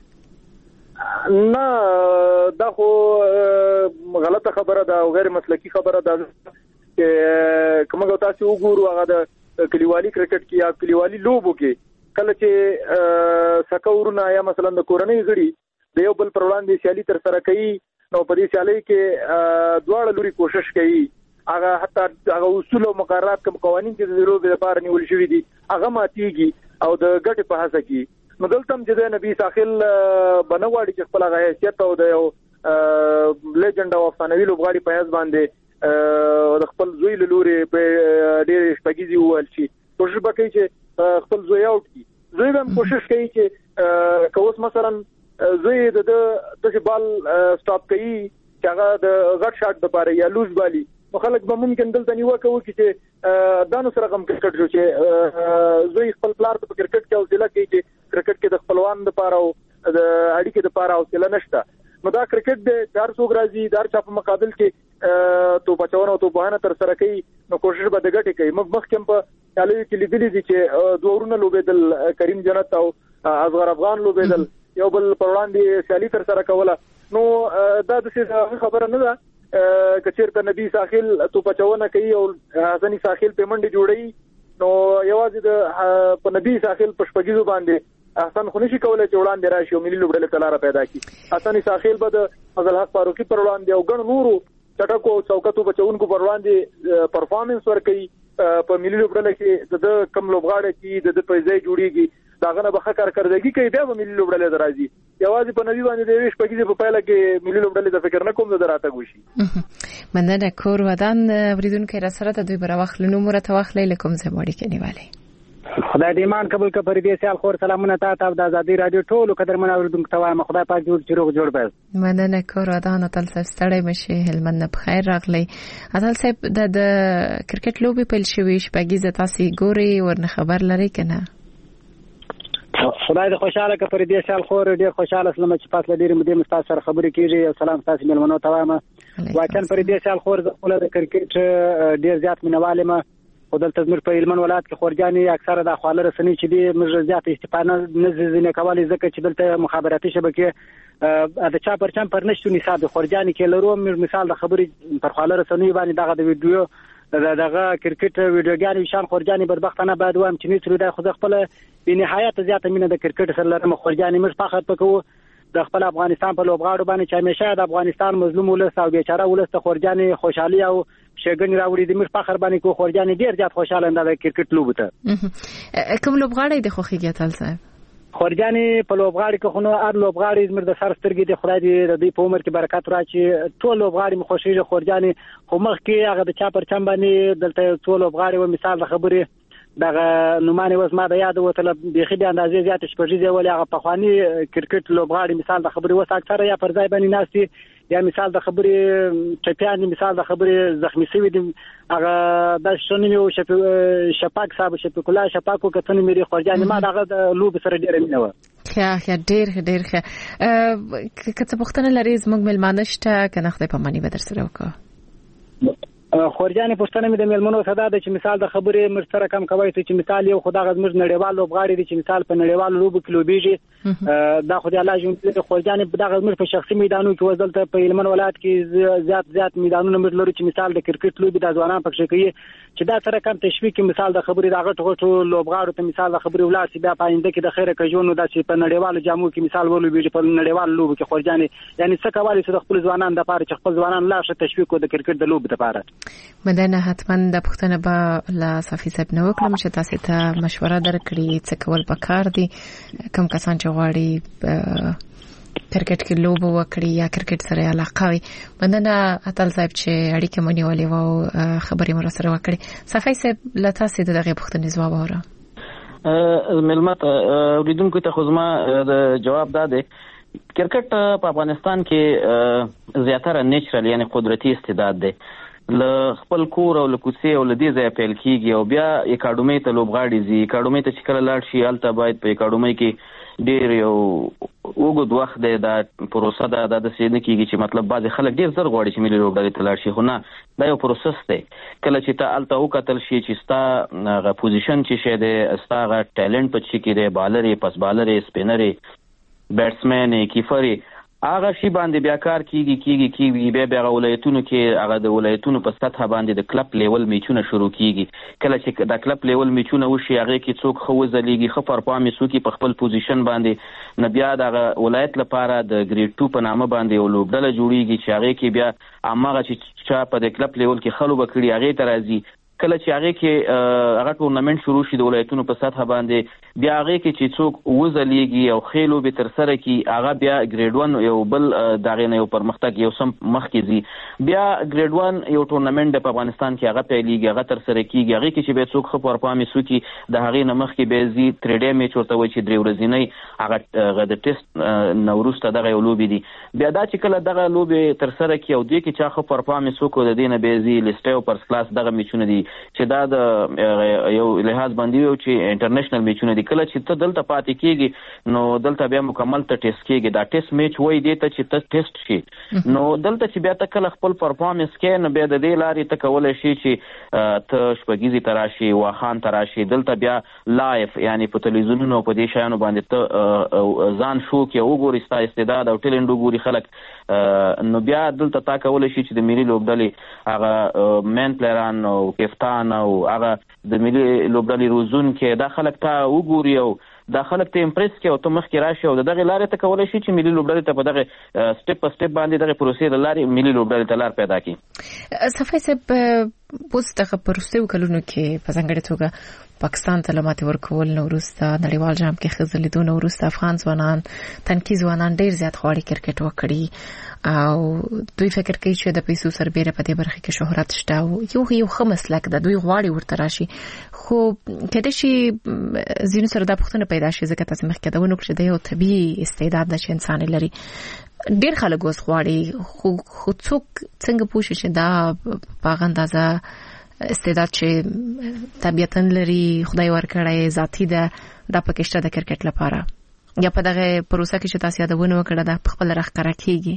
نه دا خو غلطه خبره ده او غیر مسلکی خبره ده چې کومه تاسو وګورو هغه د کلیوالي کرکټ کې یا کلیوالي لوبو کې کله چې سکورونه یا مثلا د کورنۍ غړي د یو بل پر وړاندې سیالي تر سره کوي نو په دې سیالي کې دواړه لوري کوشش کوي هغه حتی هغه اصول او مقررات کوم قوانين چې د لوبې لپاره نیول شوی دي هغه ماتيږي او د ګټ په هڅه کې نو دلته چې د نبی ساحل بنواړي چې خپل هغه حیثیت او د یو لیجند او افسانوي لوبغاړي په حساب باندې د خپل زوی له لوري په ډېر شپږیزي وول شي کوشش وکړي چې خپل زوی اوټ کړي. زوی هم کوشش کوي چې کوس مثلا زوی د د بال سټاپ کوي چې هغه د غټ شاټ لپاره یا لوز بالي نو خلک به ممکن دلته نیوکه وکړي چې دانو سره کوم کرکټ جو چې زوی خپل پلار په کرکټ کې حوصله کوي چې کرکټ کې د خپلوان لپاره او د اړیکې لپاره حوصله نشته. نو دا کرکټ د دار څوک راځي دار چا په مقابل کې تو بچاونه او تو بهانه تر سره کوي نو کوشش به د ګټې کوي. موږ مخکې په چالوي کې لیدلې دي چې دوورونه لوبېدل کریم جنت او اصغر افغان لوبېدل یو بل پر وړاندې سیالي تر سره کوله. نو دا د څه خبره نه ده کچېرته نبی ساحل تو بچاونه کوي او حسنی ساحل پیمنډ جوړي نو یوازې د په نبی ساحل په شپږیزو باندې احسن خو نشي کولای چې وړاندې راشي او ملي لوبډلې ته لار پیدا کړي. حسن ساحل به د فضل حق فاروقي پر وړاندې او ګڼ نورو چټکو او چوکاتو بچونکو پر وړاندې پرفارمنس ورکړي په ملي لوبډلې کې د کم لوبغاړي چې د پیسې جوړيږي داغه به ښه کارکړدګي کوي بیا به ملي لوبډلې درازي یوازې په نوی باندې د ویش پکې په پایله کې ملي لوبډلې د فکر نه کوم د راته ګوشي. مننه کور ودان وریدونکو را سره د دوی بر وخت لنو مرته واخلې لکم زموړي کې نیولې خدای دې ایمان قبول کړي پر دې سال خور سلامونه تاسو د ازادي رادیو ټولو قدرمن اوریدونکو ته وایم خدای پاک جوړ چیرغ جوړ بس. مننه کور ودان تل ستړی مشه هلمند په خیر راغلی. اصل صاحب د کرکټ لوبي پیل شوې شپږیزه تاسو ګوري ورنه خبر لري کنه؟ خدای دې خوشاله کړي پر دې سال خور ډیر خوشاله سلام چې پاس لري مدې مستاسر خبرې کیږي او سلام تاسو ملمنو ته وایم واچن پر دې سال خور د کرکټ ډیر زیات مینواله ما ودلته زموږ په هلمند ولایت کې خورجاني اکثره د خواله رسنۍ چې دي موږ زیات استفاده نه ځینې کولای ځکه چې دلته مخابراتي شبکې د چا پرچم پر نشو نصاب خورجاني کې لرو مثال د خبرې پر خواله رسنۍ باندې دغه د ویډیو دغه کرکټ ویډیوګانې شان خورجاني بدبختانه بعد وایم چې نو تر خو خپل په نهایت زیاته مینه د کرکټ سره لرم خورجاني موږ فخر وکړو د خپل افغانستان په لوبغاړو باندې چې همیشه د افغانستان مظلوم ولس او بیچاره ولس ته خورجاني خوشحالي او شګن راوړي د مش فخر باندې کو خورجاني ډیر زیات خوشاله اند د کرکټ لوب ته کوم لوبغاړي د خوخیږي تل صاحب خورجاني په لوبغاړي کې خو نو ار لوبغاړي زمر د سر سترګې د خدای دې د دې په عمر کې برکت راچی ټول لوبغاړي مخوشيږي خورجاني خو مخ کې هغه د چا پر چم باندې دلته ټول لوبغاړي و مثال د خبرې دغه نومانه اوس ما د یاد وته بيخي د اندازې زیات شپږیزه ولې هغه پخوانی کرکټ لوبغاړي مثال د خبري وس اکثره یا پر ځای باندې ناشتي یا مثال د خبري چپیان مثال د خبري زخمی شوی دي هغه د شنو شپاک صاحب شپکلا شپاکو کتنې مری خورجان ما دغه د لوب سره ډیر مینه و خیا خیا ډیر ډیر خیا کته پختنه لري زموږ ملمانه شته کنه خدای په معنی به در سره وکړه خورجان پښتنه مې د ملمنو صدا د چې مثال د خبرې مرسته کم کوي چې مثال یو خدای غزمر نړیوال لوبغاړي دي چې مثال په نړیوال لوبو کې لوبيږي دا خدای الله جون د خورجان په دغه غزمر په شخصي میدانونو کې وزلته په هلمند ولایت کې زیات زیات میدانونه موږ لرو چې مثال د کرکټ لوبي د ځوانان پکې کوي چې دا سره کم تشویق مثال د خبرې د غټ غټو لوبغاړو ته مثال د خبرې ولار چې بیا پاینده کې د خیره کجونو د چې په نړیوال جامو کې مثال ولوبيږي په نړیوال لوبو کې خورجان یعنی څه کوي چې د خپل ځوانان د پاره چې خپل ځوانان لا ښه تشویق د کرکټ د لوبو لپاره مدنه حتما د پښتنه به لا صافي صاحب نو کړم چې تاسو ته مشوره درکړي څه کول پکار دي کوم کسان چې غواړي کرکټ کې لوبو وکړي یا کرکټ سره علاقه وي مدنه اتل صاحب چې اړیکه مونږ ولې وو خبرې مر سره وکړي صافي صاحب لا تاسو ته دغه پښتنې ځواب وره ملمت اوریدونکو ته خو زما د جواب داده کرکټ په افغانستان کې زیاتره نیچرل یعنی قدرتي استعداد دی ل خپل کور او لکوسي او لدی ځای پیل کیږي او بیا اکاډمي ته لوبغاړي زی اکاډمي ته چې کله لاړ شي الته باید په اکاډمي کې ډیر یو وګد وخت دی دا پروسه دا د سینې کیږي چې مطلب بعض خلک ډیر زر غواړي چې ملي لوبغاړي ته لاړ شي خو نه دا یو پروسس دی کله چې ته الته وکتل شي چې ستا غ پوزیشن چې شه دی ستا غ ټیلنت په چې کې دی بالر پس بالر سپینر بیټسمن کیپر هغه شی باندې بیا کار کیږي کیږي کیږي بیا بیا ولایتونو کې هغه د ولایتونو په سطح باندې د کلب لیول میچونه شروع کیږي کله چې د کلب لیول میچونه وشي هغه کې څوک خو ځلیږي خو پرفارمنس وکي په خپل پوزیشن باندې نه بیا د ولایت لپاره د ګریډ ټو په نامه باندې یو لوبډله جوړیږي چې هغه کې بیا امغه چې په د کلب لیول کې خلو بکړي هغه ته راځي کله چې هغه کې هغه ټورنمنت شروع شي د ولایتونو په سطح باندې بیا هغه کې چې څوک وزلیږي او خېلو به تر سره کی هغه بیا ګریډ ون یو بل دغه نه یو پرمختګ یو سم مخ کې زی بیا ګریډ ون یو ټورنمنت په افغانستان کې هغه پیلېږي هغه تر سره کیږي هغه کې چې به څوک خو پرفارمنس وکي د هغه نه مخ کې به زی تر ډې میچ ورته وي چې درې ورځې هغه د ټیسټ نوروز ته دغه یو لوبي دي بیا دا چې کله دغه لوبي تر سره کی او دې کې چې خو پرفارمنس وکړي د دینه به زی لیسټ او پرس کلاس دغه میچونه دي چې دا د یو لحاظ باندې یو چې انټرنیشنل میچونه دي کله چې ته دلته پاتې کیږي نو دلته بیا مکمل ته ټیسټ کیږي دا ټیسټ میچ وای دی ته چې ته ټیسټ شي نو دلته چې بیا ته کله خپل پرفارمنس کې نو بیا د دې لارې ته کولای شي چې ته شپږیزي تراشي واخان تراشي دلته بیا لایف یعنی په تلویزیونونو په دې شایانو باندې ته ځان شو کې وګوري ستا استعداد او ټیلنټ وګوري خلک نو بیا دلته تا کولای شي چې د ملي لوبډلې هغه مین پلیران او کپتان او هغه د ملي لوبډلې روزون کې دا خلک تا وګوري او دا خلک ته امپریس کې او ته مخ کې راشي او دغه لارې ته کولای شي چې ملي لوبډلې ته په دغه سټپ په سټپ باندې دغه پروسې د لارې ملي لوبډلې ته لار پیدا کړي صفای صاحب اوس دغه پروسې کلونو کې په ځانګړې توګه پاکستان ته لماتې ورکول نو وروسته نړیوال جام کې خزلیدونه وروسته افغان ځوانان تنکي ځوانان ډیر زیات غواړي کرکټ وکړي او دوی فکر کوي چې د پیسو سربېره په دې برخه کې شهرت شته او یو یو خمسلک د دوی غواړي ورته راشي خو کله چې زینو سره د پښتنه پیدا شي ځکه تاسو مخکې دا ونه کړی د یو طبيعي استعداد د انسان لري ډیر خلک اوس غواړي خو خو څوک څنګه پوښي چې دا په اندازه استعداد چې طبيعتاً لري خدای ورکړی ذاتی ده د پکشته د کرکټ لپاره یا په دغه پروسه کې چې تاسو یادونه وکړه د خپل راخره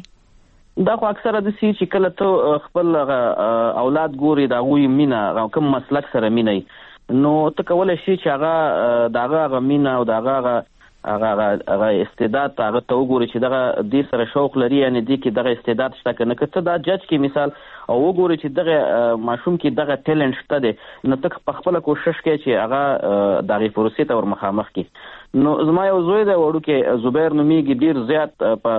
کیږي دا خو اکثره د سی چې کله ته خپل اولاد ګوري دا غوي مینا کوم مسلک سره مینه نو ته کولای شي چې هغه داغه مینا او داغه هغه هغه استعداد هغه ته وګوري چې دغه د سره شوق لري یعنی د کې دغه استعداد شته کنه کته دا جج کې مثال او وګوري چې دغه ماشوم کې دغه ټیلنټ شته دی نو ته په خپل کوشش کوي چې هغه دغه پروسې ته ورمخامخ کی نو زما یو زوی دی وړو کې زبیر نومیږي ډیر زیات په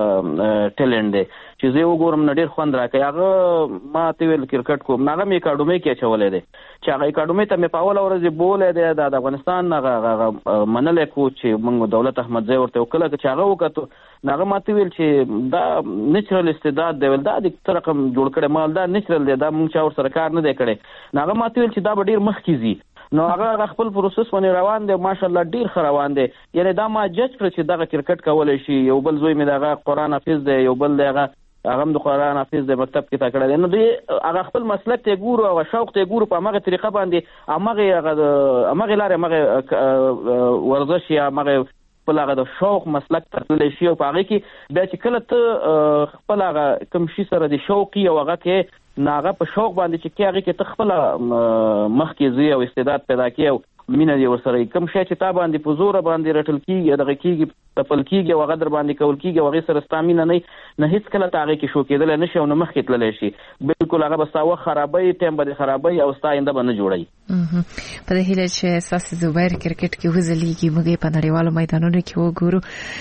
ټیلنټ دی چې زه وګورم نډیر خوند راکې هغه ما ته ویل کرکټ کوم هغه می اکاډمي کې چولې دی چې هغه اکاډمي ته مې پاول ورځ بولې دی د افغانستان هغه منلې کو چې موږ دولت احمد زی ورته وکړه چې هغه وکړو هغه ما ته ویل چې دا نیچرل استعداد دی ول دا د تر رقم جوړ کړي مال دا نیچرل دی دا موږ چا ور سره کار نه دی کړي هغه ما ته ویل چې دا ډیر مخ کیږي نو هغه خپل پروسس باندې روان دی ماشاءالله ډیر ښه روان دی. یعنی دا ما جج کړ چې دغه کرکټ کولای شي. یو بل زوی مې دغه قرآن حافظ دی، یو بل دغه هغه د قرآن حافظ د مکتب کې تا کړی دی. نو دوی هغه خپل مسلک ته ګورو او شوق ته ګورو، په هغه طریقه باندې هغه هغه لارې هغه ورزش یا هغه خپل هغه د شوق مسلک ته تللی شي او په هغې کې بیا چې کله ته خپل هغه کوم شي سره د شوقي او هغه کې ناغه په شوق باندې چې کې هغه کې ته خپل مخکې ځي او استعداد پیدا کوي او مینه دی ورسره کوم شی چې تا باندې په زوره باندې رټل کېږي دغه کېږي تپل کېږي او هغه در باندې کول کېږي او هغې سره ستا مینه نه نه هېڅ کله ته هغې کې شو کېدلی نه شي او نه مخکې تللی شي. بلکل هغه به ستا وخت خرابوي، ټایم به دې خرابوي او ستا آینده به نه جوړوي. په دې هیله چې ستاسې زبیر کرکټ کې وځلیږي، موږ یې په نړیوالو میدانونو کې وګورو.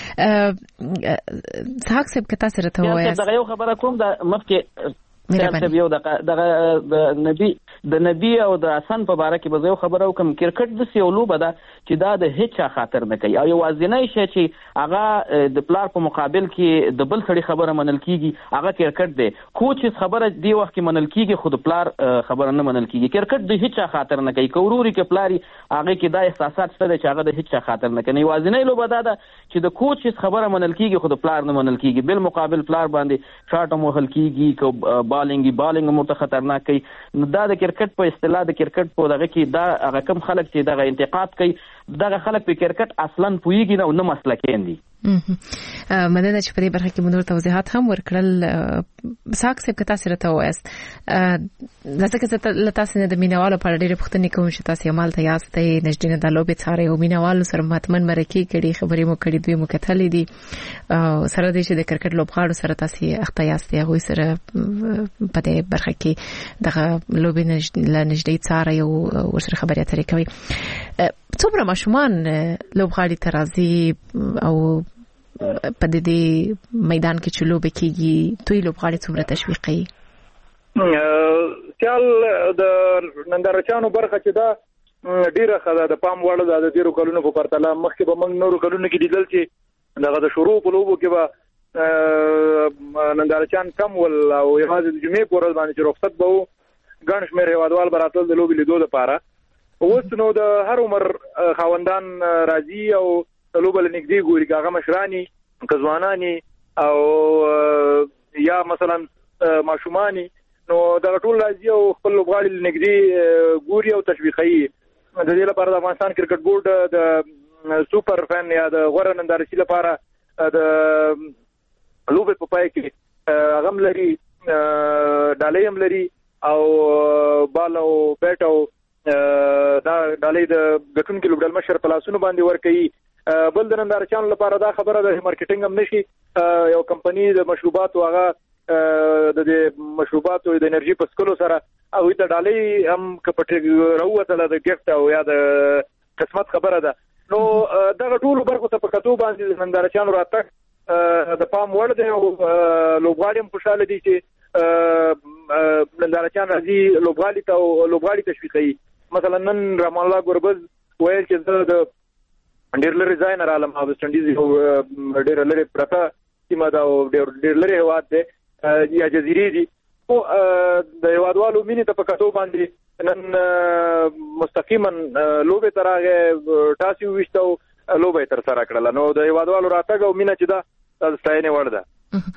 سحاق صاحب که تاسې راته ووایاست دغه یو خبره کوم د مخکې یو دغه د نبی د نبی او د حسن په باره کې به زه یو خبره وکړم. کرکټ داسې یو لوبه ده چې دا د هېڅ چا خاطر نه کوي او یوازینی شی چې هغه د پلار په مقابل کې د بل سړي خبره منل کېږي هغه کرکټ دی. کوچ خبره دی وخت کې منل کېږي خو د پلار خبره نه منل کېږي. کرکټ د هېڅ چا خاطر نه کوي. که وروري که پلاري هغې کې دا احساسات شته دی چې هغه د هېڅ چا خاطر نه کوي. یوازینی لوبه دا ده چې د کوچ خبره منل کېږي خو د پلار نه منل کېږي. بالمقابل پلار باندې شاټ هم وهل کېږي که بالینګ بالینګ مرته خطرناک کوي. نو دا د کرکټ په اصطلاح د کرکټ په دغه کې دا هغه کم خلک چې دغه انتقاد کوي دغه خلک په کرکټ اصلا پوهیږي نه او نه مسلکین دي. مننه چې په دې برخه کې مونږ توضیحات هم ورکړل. سحاق صاحب که تاسې راته ووایاست ځکه چې له تاسې نه د مینهوالو په اړه ډېرې پوښتنې کوم چې تاسې همالته یاستئ، نږدې نه دا لوبې څارئ او مینهوالو سره مطمن مرکې کړي، خبرې مو کړي، دوی مو کتلې دي سره دې چې د کرکټ لوبغاړو سره تاسې اخته یاستئ هغوی سره په دې برخه کې دغه لوبې له نږدې څارئ او ورسره خبرې اترې کوئ. څومره ماشومان لوبغاړي ته راځي او په دې میدان کې چې لوبې کېږي دوی لوبغاړي څومره تشویقوي؟ سیال د نندارچیانو برخه چې دا ډیره ښه ده، د پام وړ ده. د تېرو کلونو په پرتله مخکې به موږ نورو کلونو کې لیدل چې دغه د شروع په لوبو کې به نندارچیان کم ول او یوازې د جمعې په ورځ باندې چې رخصت به وو ګڼ شمېر هېوادوال به راتلل د لوبې لیدو دپاره. اوس نو د هر عمر خاوندان راځي او لوبه له نږدې ګوري، که هغه مشراني که ځواناني او یا مثلا ماشوماني، نو دغه ټول راځي او خپل لوبغاړي له نږدې ګوري او تشویقوي. د دې لپاره د افغانستان کرکټ بورډ د سوپر فین یا د غوره نندارچي لپاره د لوبې په پای کې هغه هم لري، ډالۍ هم لري او بال او بیټ او دا ډالۍ د ګټونکي لوبډل مشر په لاسونو باندې ورکوي. بل د نندارچیانو لپاره دا خبره ده چې مارکیټینګ هم نشي. یو کمپني د مشروباتو هغه د دې مشروباتو د انرژي په څکلو سره هغوی ته ډالۍ هم که پټې راووتله د ګفټ او یا د قسمت خبره ده. نو دغه ټولو برخو ته په کتو باندې د نندارچیانو راتګ د پام وړ دی او لوبغاړي هم خوشحاله دي چې نندارچیان راځي لوبغاړي ته او لوبغاړي تشویقوي. مثلا نن رحمان الله ګربز ویل چې زه د ډېر لرې ځای نه رالم، او ویسټ انډیز یو ډېره لرې پرته سیمه ده او ډېر لرې هېواد دی یا جزیرې دي. خو د هېوادوالو مینې ته په کتو باندې نن مستقیما لوبې ته راغی، ټاس یې وویشته او لوبه یې ترسره کړله. نو د هېوادوالو راتګ او مینه چې ده د ستاینې وړ ده.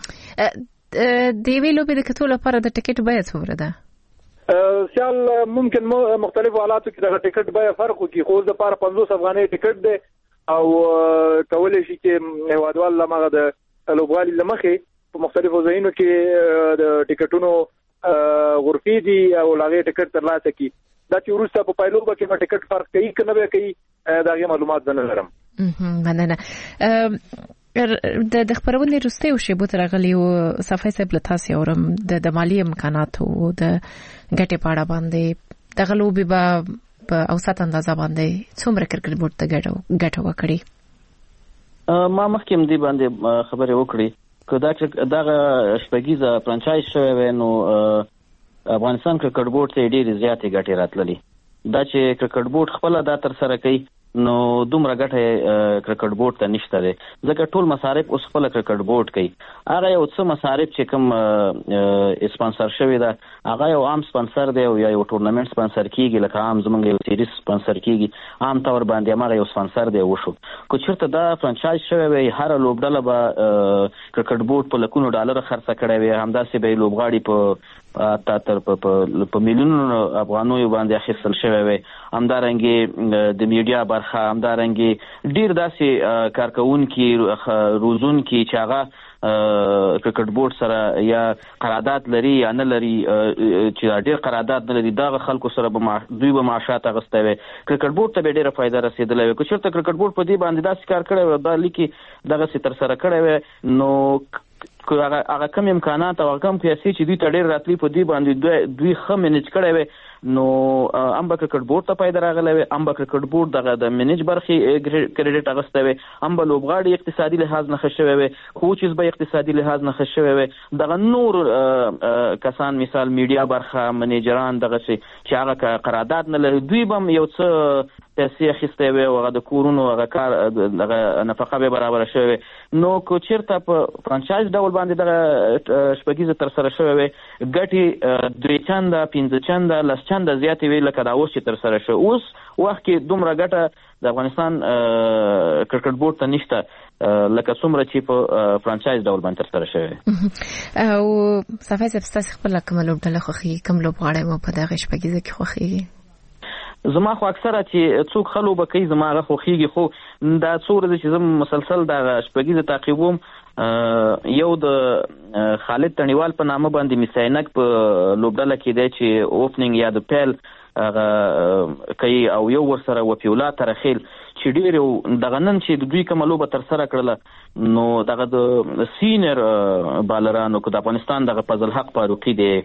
د یوې لوبې د کتو لپاره د ټکټ بیه څومره ده؟ سیال ممکن مختلفو حالاتو کې دغه ټکټ بیه فرق وکړي، خو اوس دپاره پنځوس افغانۍ ټکټ دی او کولی شي چې هېوادوال هماغه د لوبغالي له مخې په مختلفو ځایونو کې د ټکټونو غرفې دي او له هغې ټکټ ترلاسه کړي. دا چې وروسته په پایلوبه کې به ټکټ فرق کوي که نه به کوي د هغې معلومات زه نه لرم. مننه. د خبرونې وروستیو شیبو ته راغلي وو صفای صاحب له تاسې اورم د مالي امکاناتو د ګټې په اړه باندې دغه لوبې به په اوسط اندازه باندې څومره کرکټ بورډ ته ګټه وکړي؟ ما مخکې هم دې باندې خبرې وکړې که دا دغه شپږیزه فرانچایز شوی وی نو افغانستان کرکټ بورډ ته یې ډېرې زیاتې ګټې راتللې. دا چې کرکټ بورډ خپله دا ترسره کوي نو دومره ګټه کرکټ بورډ ته نشته دی ځکه ټول مصارف اوس خپل کرکټ بورډ کوي. هغه یو څه مصارف چې کوم سپانسر شوی دا هغه یو عام سپانسر دی او یا یو ټورنمنت سپانسر کیږي لکه عام زمونږ یو سیریز سپانسر کیږي عام تور باندې هغه یو سپانسر دی وشو. کو چیرته دا فرانچایز شوی وي هر لوبډله به کرکټ بورډ په لکونو ډالر خرڅ کړی وي همداسې به لوبغاړي په تا تر په میلیونونو افغانیو باندې اخیستل شوی وي. همدارنګې د میډیا برخه همدارنګې ډیر داسې کارکونکي روزونکي چې هغه کرکټ بورډ سره یا قرارداد لري یا نه لري چې ډیر قرارداد نه لري دغه خلکو سره به دوی به معاشات اخیستی وي. کرکټ بورډ ته به ډیره فایده رسېدلی وي. که چېرته کرکټ بورډ په دې باندې داسې کار کړی وي دا لیکي دغسې ترسره کړی وي نو هغه هغه کم امکانات او کم پیسې چې دوی ته ډېر راتلي په دې باندې دوی ښه مینج کړی وي نو هم به کرکټ بورډ ته فایده راغلی وي هم به کرکټ بورډ دغه د مینج برخې کریډټ اخیستی وي هم به لوبغاړي اقتصادي لحاظ نه ښه شوی وي کوچز به اقتصادي لحاظ نه ښه شوی وي. دغه نور کسان مثال میډیا برخه منیجران دغسې چې هغه قرارداد نه لري دوی به هم یو څه پیسې اخیستی وي او هغه د کورونو هغه کار دغه نفقه به برابره شوې وي. نو که چېرته په فرانچایز ډول باندې دغه شپږیزه ترسره شوې وي ګټې درې چنده پنځه چنده لس چنده زیاتې وي لکه دا اوس چې ترسره شوی. اوس وخت کې دومره ګټه د افغانستان کرکټ بورډ ته نشته لکه څومره چې په فرانچایز ډول باندې ترسره شوی. او صفای صاحب ستاسو خپله کومه لوبډله خوښېږي کوم لوبغاړی مو په دغه شپږیزه کې خوښېږي؟ زما خو اکثره چې څوک ښه لوبه کوي زما هغه خوښېږي خو دا څو ورځې چې زه مسلسل دغه شپږیزه تعقیبوم یو د خالد تڼیوال په نامه باندې میساینک په لوبډله کې دی چې اوپننګ یا د پیل هغه کوي او یو ورسره وفیولا ترخیل چې ډېر دغه نن چې دوی کومه لوبه ترسره کړله نو دغه د سینیر بالرانو که د افغانستان دغه فضل حق فاروقي دی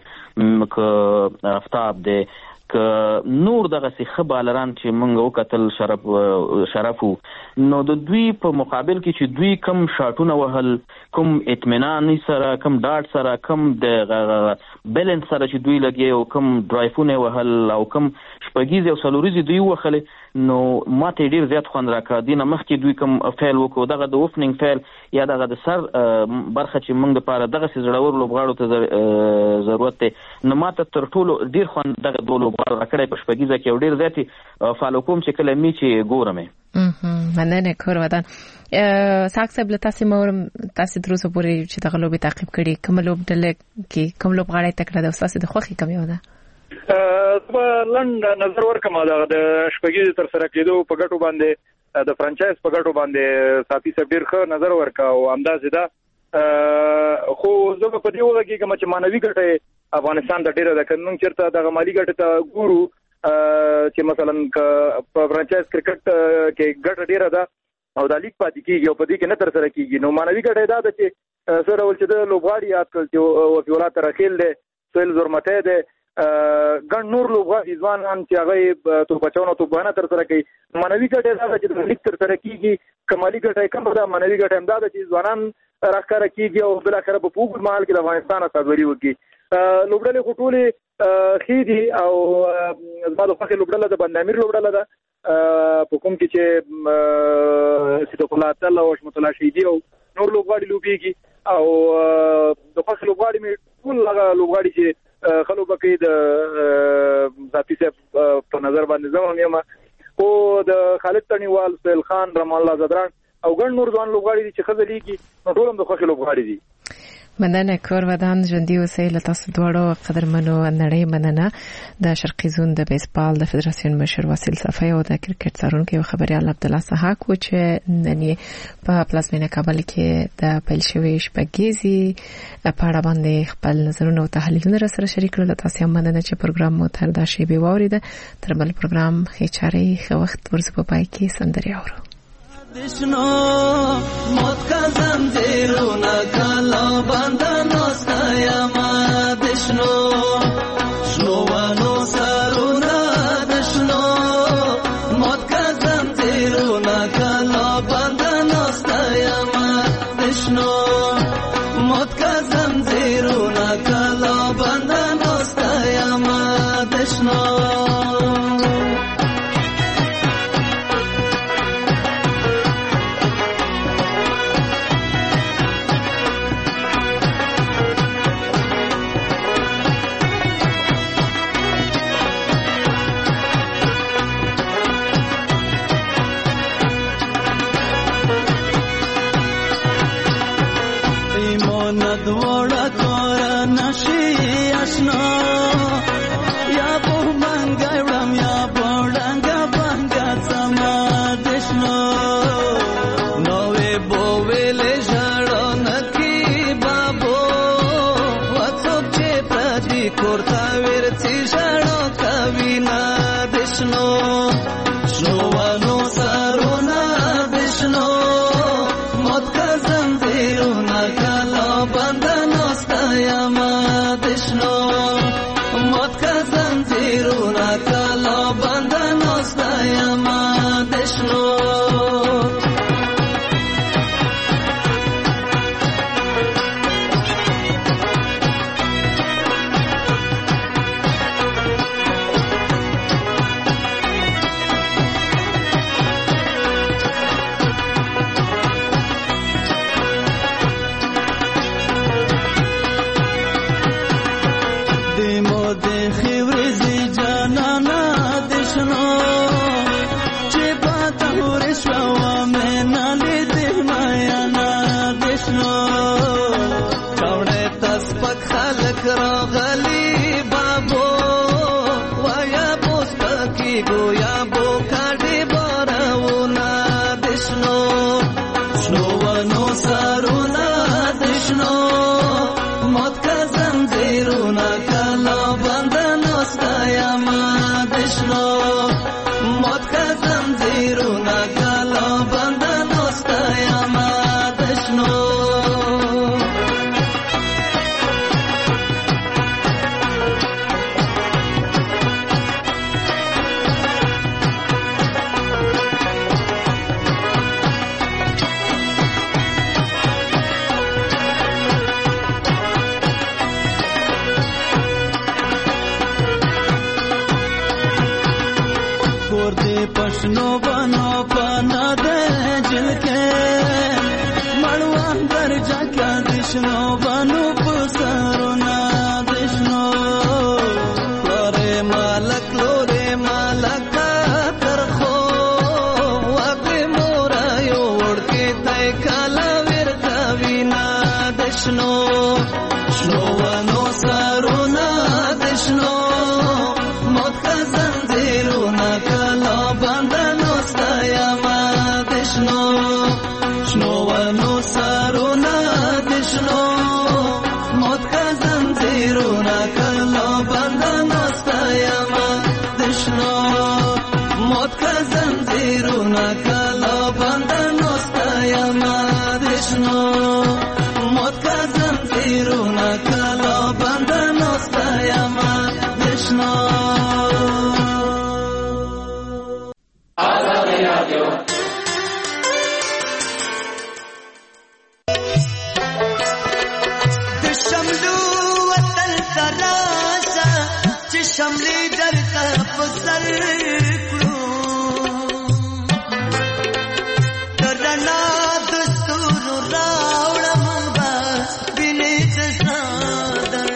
که آفتاب دی که نور دغسې ښه بالران چې موږ وکتل شرف شرف وو نو د دوی په مقابل کې چې دوی کم شاټونه وهل کوم اطمینان سره کم ډاټ سره کم د بیلنس سره چې دوی لګي او کم ډرایفونه وهل او کم شپږیزې او څلوریزې دوی وخلې نو ماته ډېر زیات خوند راکړه. دې نه مخکې دوی کوم فیل وکړو دغه د اوپننګ فیل یا دغه د سر برخه چې موږ دپاره دغسې زړور لوبغاړو ته ضرورت دی نو ماته تر ټولو ډېر خوند دغه دوه لوبغاړو راکړی په شپږیزه کې او ډېر زیاتې فالو کوم چې کله می چې ګورم یې. مننه کور ودان. ساک صاحب له تاسې مورم تاسې تر اوسه پورې چې دغه لوبې تعقیب کړي کومه لوبډله کې کوم لوبغاړی تکړه ده او ستاسې د خوښې کوم یو ده؟ زه لنډ نظر ورکړم د شپږیزې ترسره کېدو په ګټو باندې د فرانچایز په ګټو باندې صافي صاحب ډېر ښه نظر ورکړه او همداسې ده خو زه به په دې ولګېږم چې معنوي ګټه افغانستان ته ډېره ده. که موږ چېرته دغه مالي ګټې ته ګورو چې مثلا که په فرانچایز کرکټ کې ګټه ډېره ده او دا لیګ پاتې کېږي او په دې کې نه ترسره کېږي نو معنوي ګټه یې دا ده چې څه ډول چې د لوبغاړي یاد کړل چې وفیولا ترخیل دی سهیل زرمتی دی ګڼ نور لوبغاړي ځوانان چې هغه توپ اچونه توپخانه ترسره کوي معنوي ګټه یې دا ده چې د لیګ ترسره کېږي که مالي ګټه یې کمه ده معنوي ګټه یې دا ده چې ځوانان راښکاره کېږي او بالاخره په اوږد مهال کې د افغانستان استازوري وکړي. لوبډلې خو ټولې ښې دي او زما د خوښې لوبډله د بند امیر لوبډله ده په کوم کې چې صدیق الله اتل او حشمت الله شهیدي او نور لوبغاړي لوبېږي او د خوښې لوبغاړي مې ټول هغه لوبغاړي چې ښه لوبه کوي د صافي صاحب په نظر باندې زه هم یم خو د خالد تڼیوال سهیل خان رحمان الله زدران او ګڼ نور ځوان لوبغاړي دي چې ښه ځلیږي نو ټول هم د خوښې لوبغاړي دي. مننه کور ودان ژوندي اوسئ. له تاسو دواړو قدرمنو نړۍ مننه. د شرقي زون د بیسبال د فدراسیون مشر واسیل صفای او د کرکټ څارونکي او خبريال عبدالله سحاق و چې نن په پلازمینه کابل کې د پیل شوی شپږیزې په اړه باندې خپل نظرونه او تحلیلونه سره شریک کړل. تاسو هم مننه چې پروګرام مو تر دا شی به واوریده. تر بل پروګرام خېچاري خو وخت ورځ په پای کې سندري اورو. دشنو موت کا زنجیرونه کلا بندنو ستایما دشنو شنو ونو سرونه دشنو موت کا زنجیرونه کلا بندنو ستایما دشنو موت کا زنجیرونه کلا بندنو ستایما دشنو پورته ورڅي ژړو کوي نه دشنو شنو ونو سرونه دشنو موت کا زنجیرونه کلا بندنو ستایما دشنو موت کا زنجیرونه کلا بندنو ستایما دشنو راغلی بابو ویا پوسپکی گویا بو کاډي بارونه دشنو شنو ونو سرونه دشنو موت کا زنجیرونه کلا بندنو ستایما دشنو موت کا زنجیرونه کلا بندنو ستایما دشنو पशनो बनो पाना दे जिलके मड़वा दर जाका दिशनो बनो पुसरो ना दिशनो लोरे मालक लोरे मालक तरखो वाके मोरा यो उड़के तय काला विरता विना दिशनो शनो वनो सारो ना दिशनो मौत का जंजीरो ना कला बंधनो स्तयमा दिशनो शनो वनो सारो ना दिशनो मौत का जंजीरो ना कला बंधनो स्तयमा दिशनो मौत का जंजीरो ना कला बंधनो स्तयमा दिशनो मौत का जंजीरो ना कला बंधनो स्तयमा दिशनो شملي درته پسر کړو درنا دستور راوړم با بینې تصادر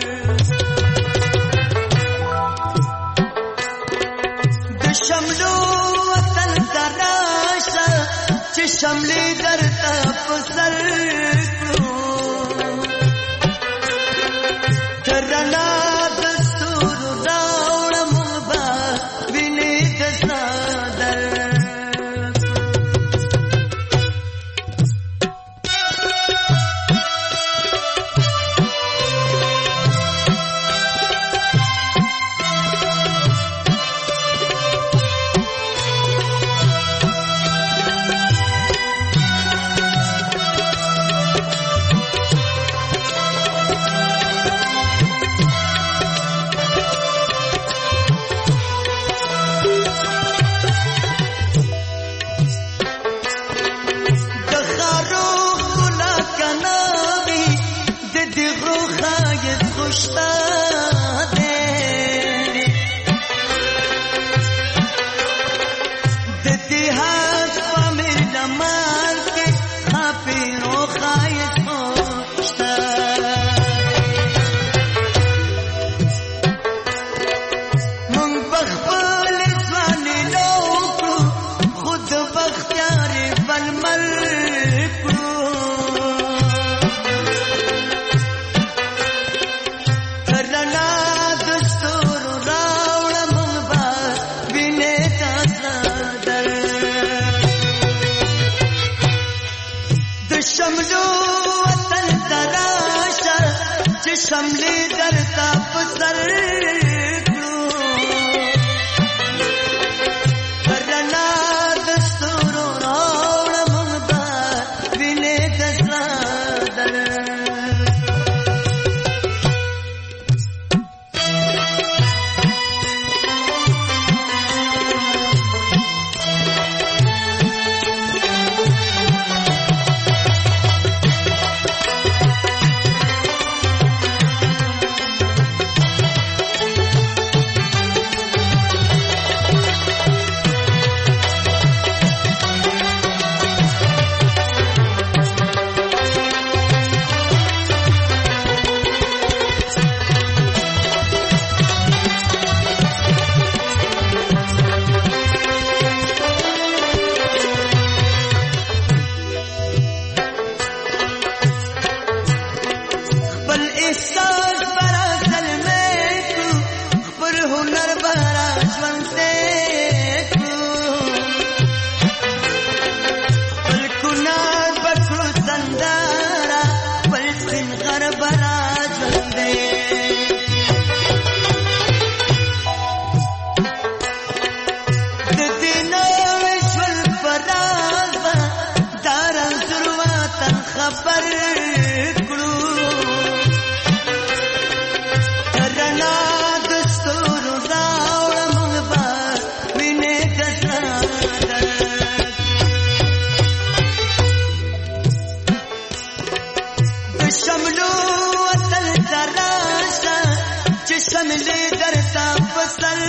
د شملو وطن تراشه چې شملي درته پسر کړو درنا شملي درتا پسر شملې درته په سر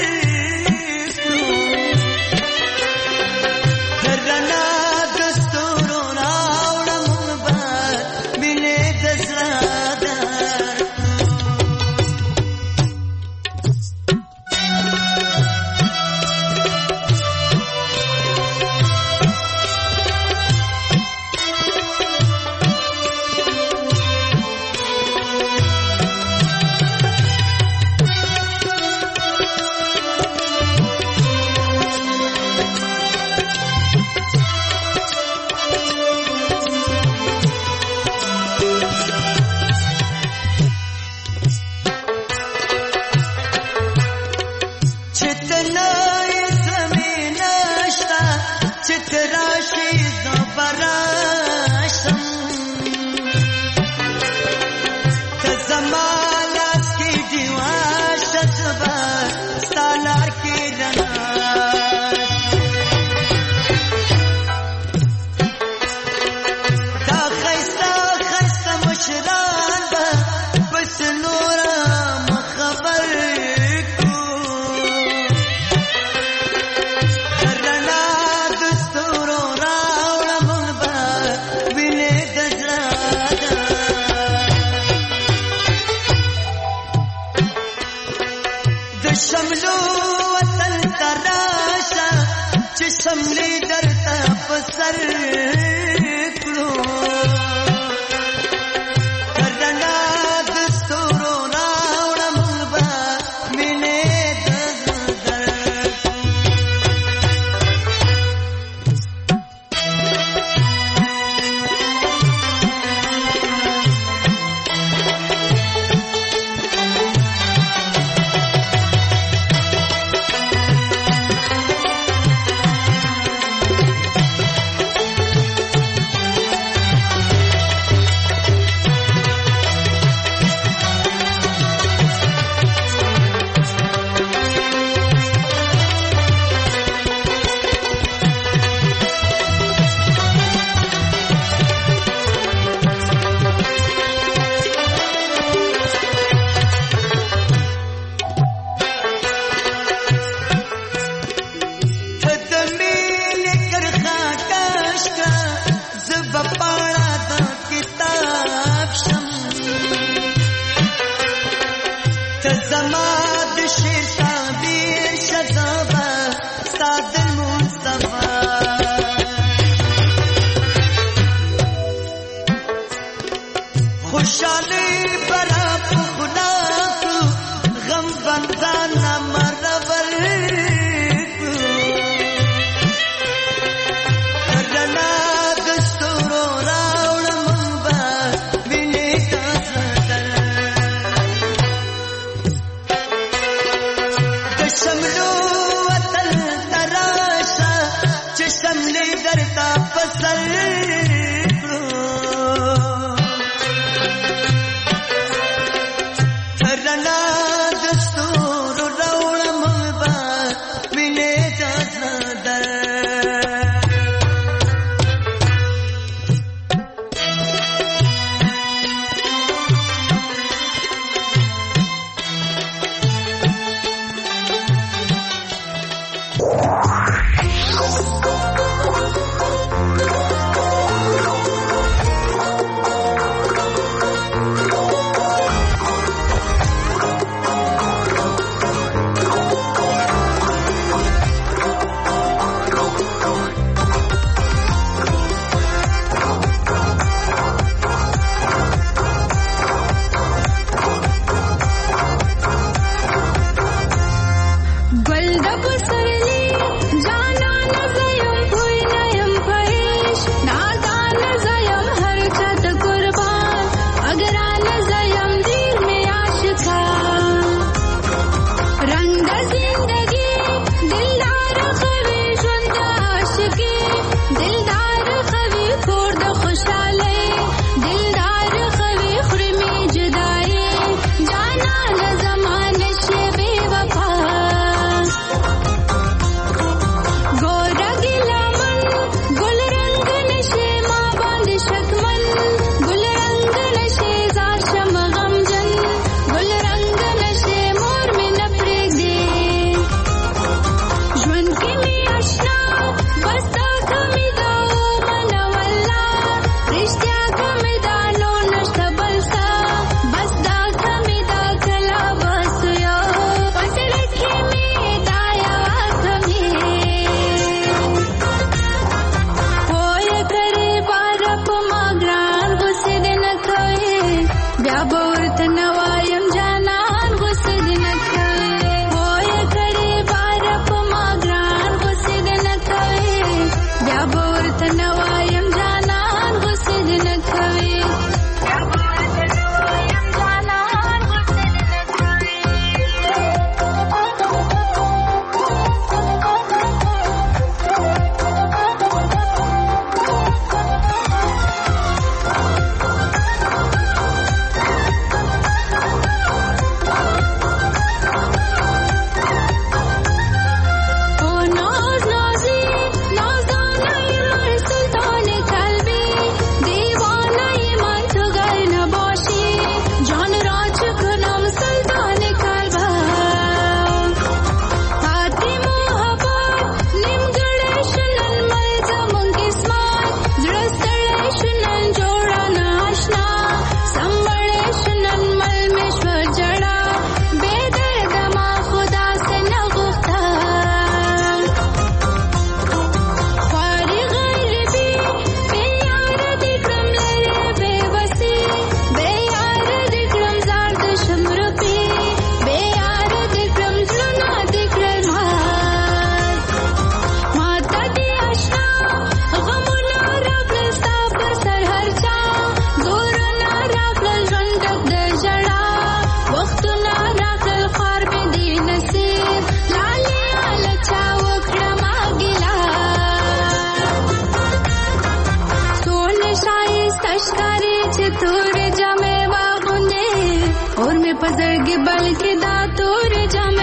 درنا دستورو راوړم به مینې د زړه شملې درته په سر کړو درنا دستورو راوړم به مینې د تور جام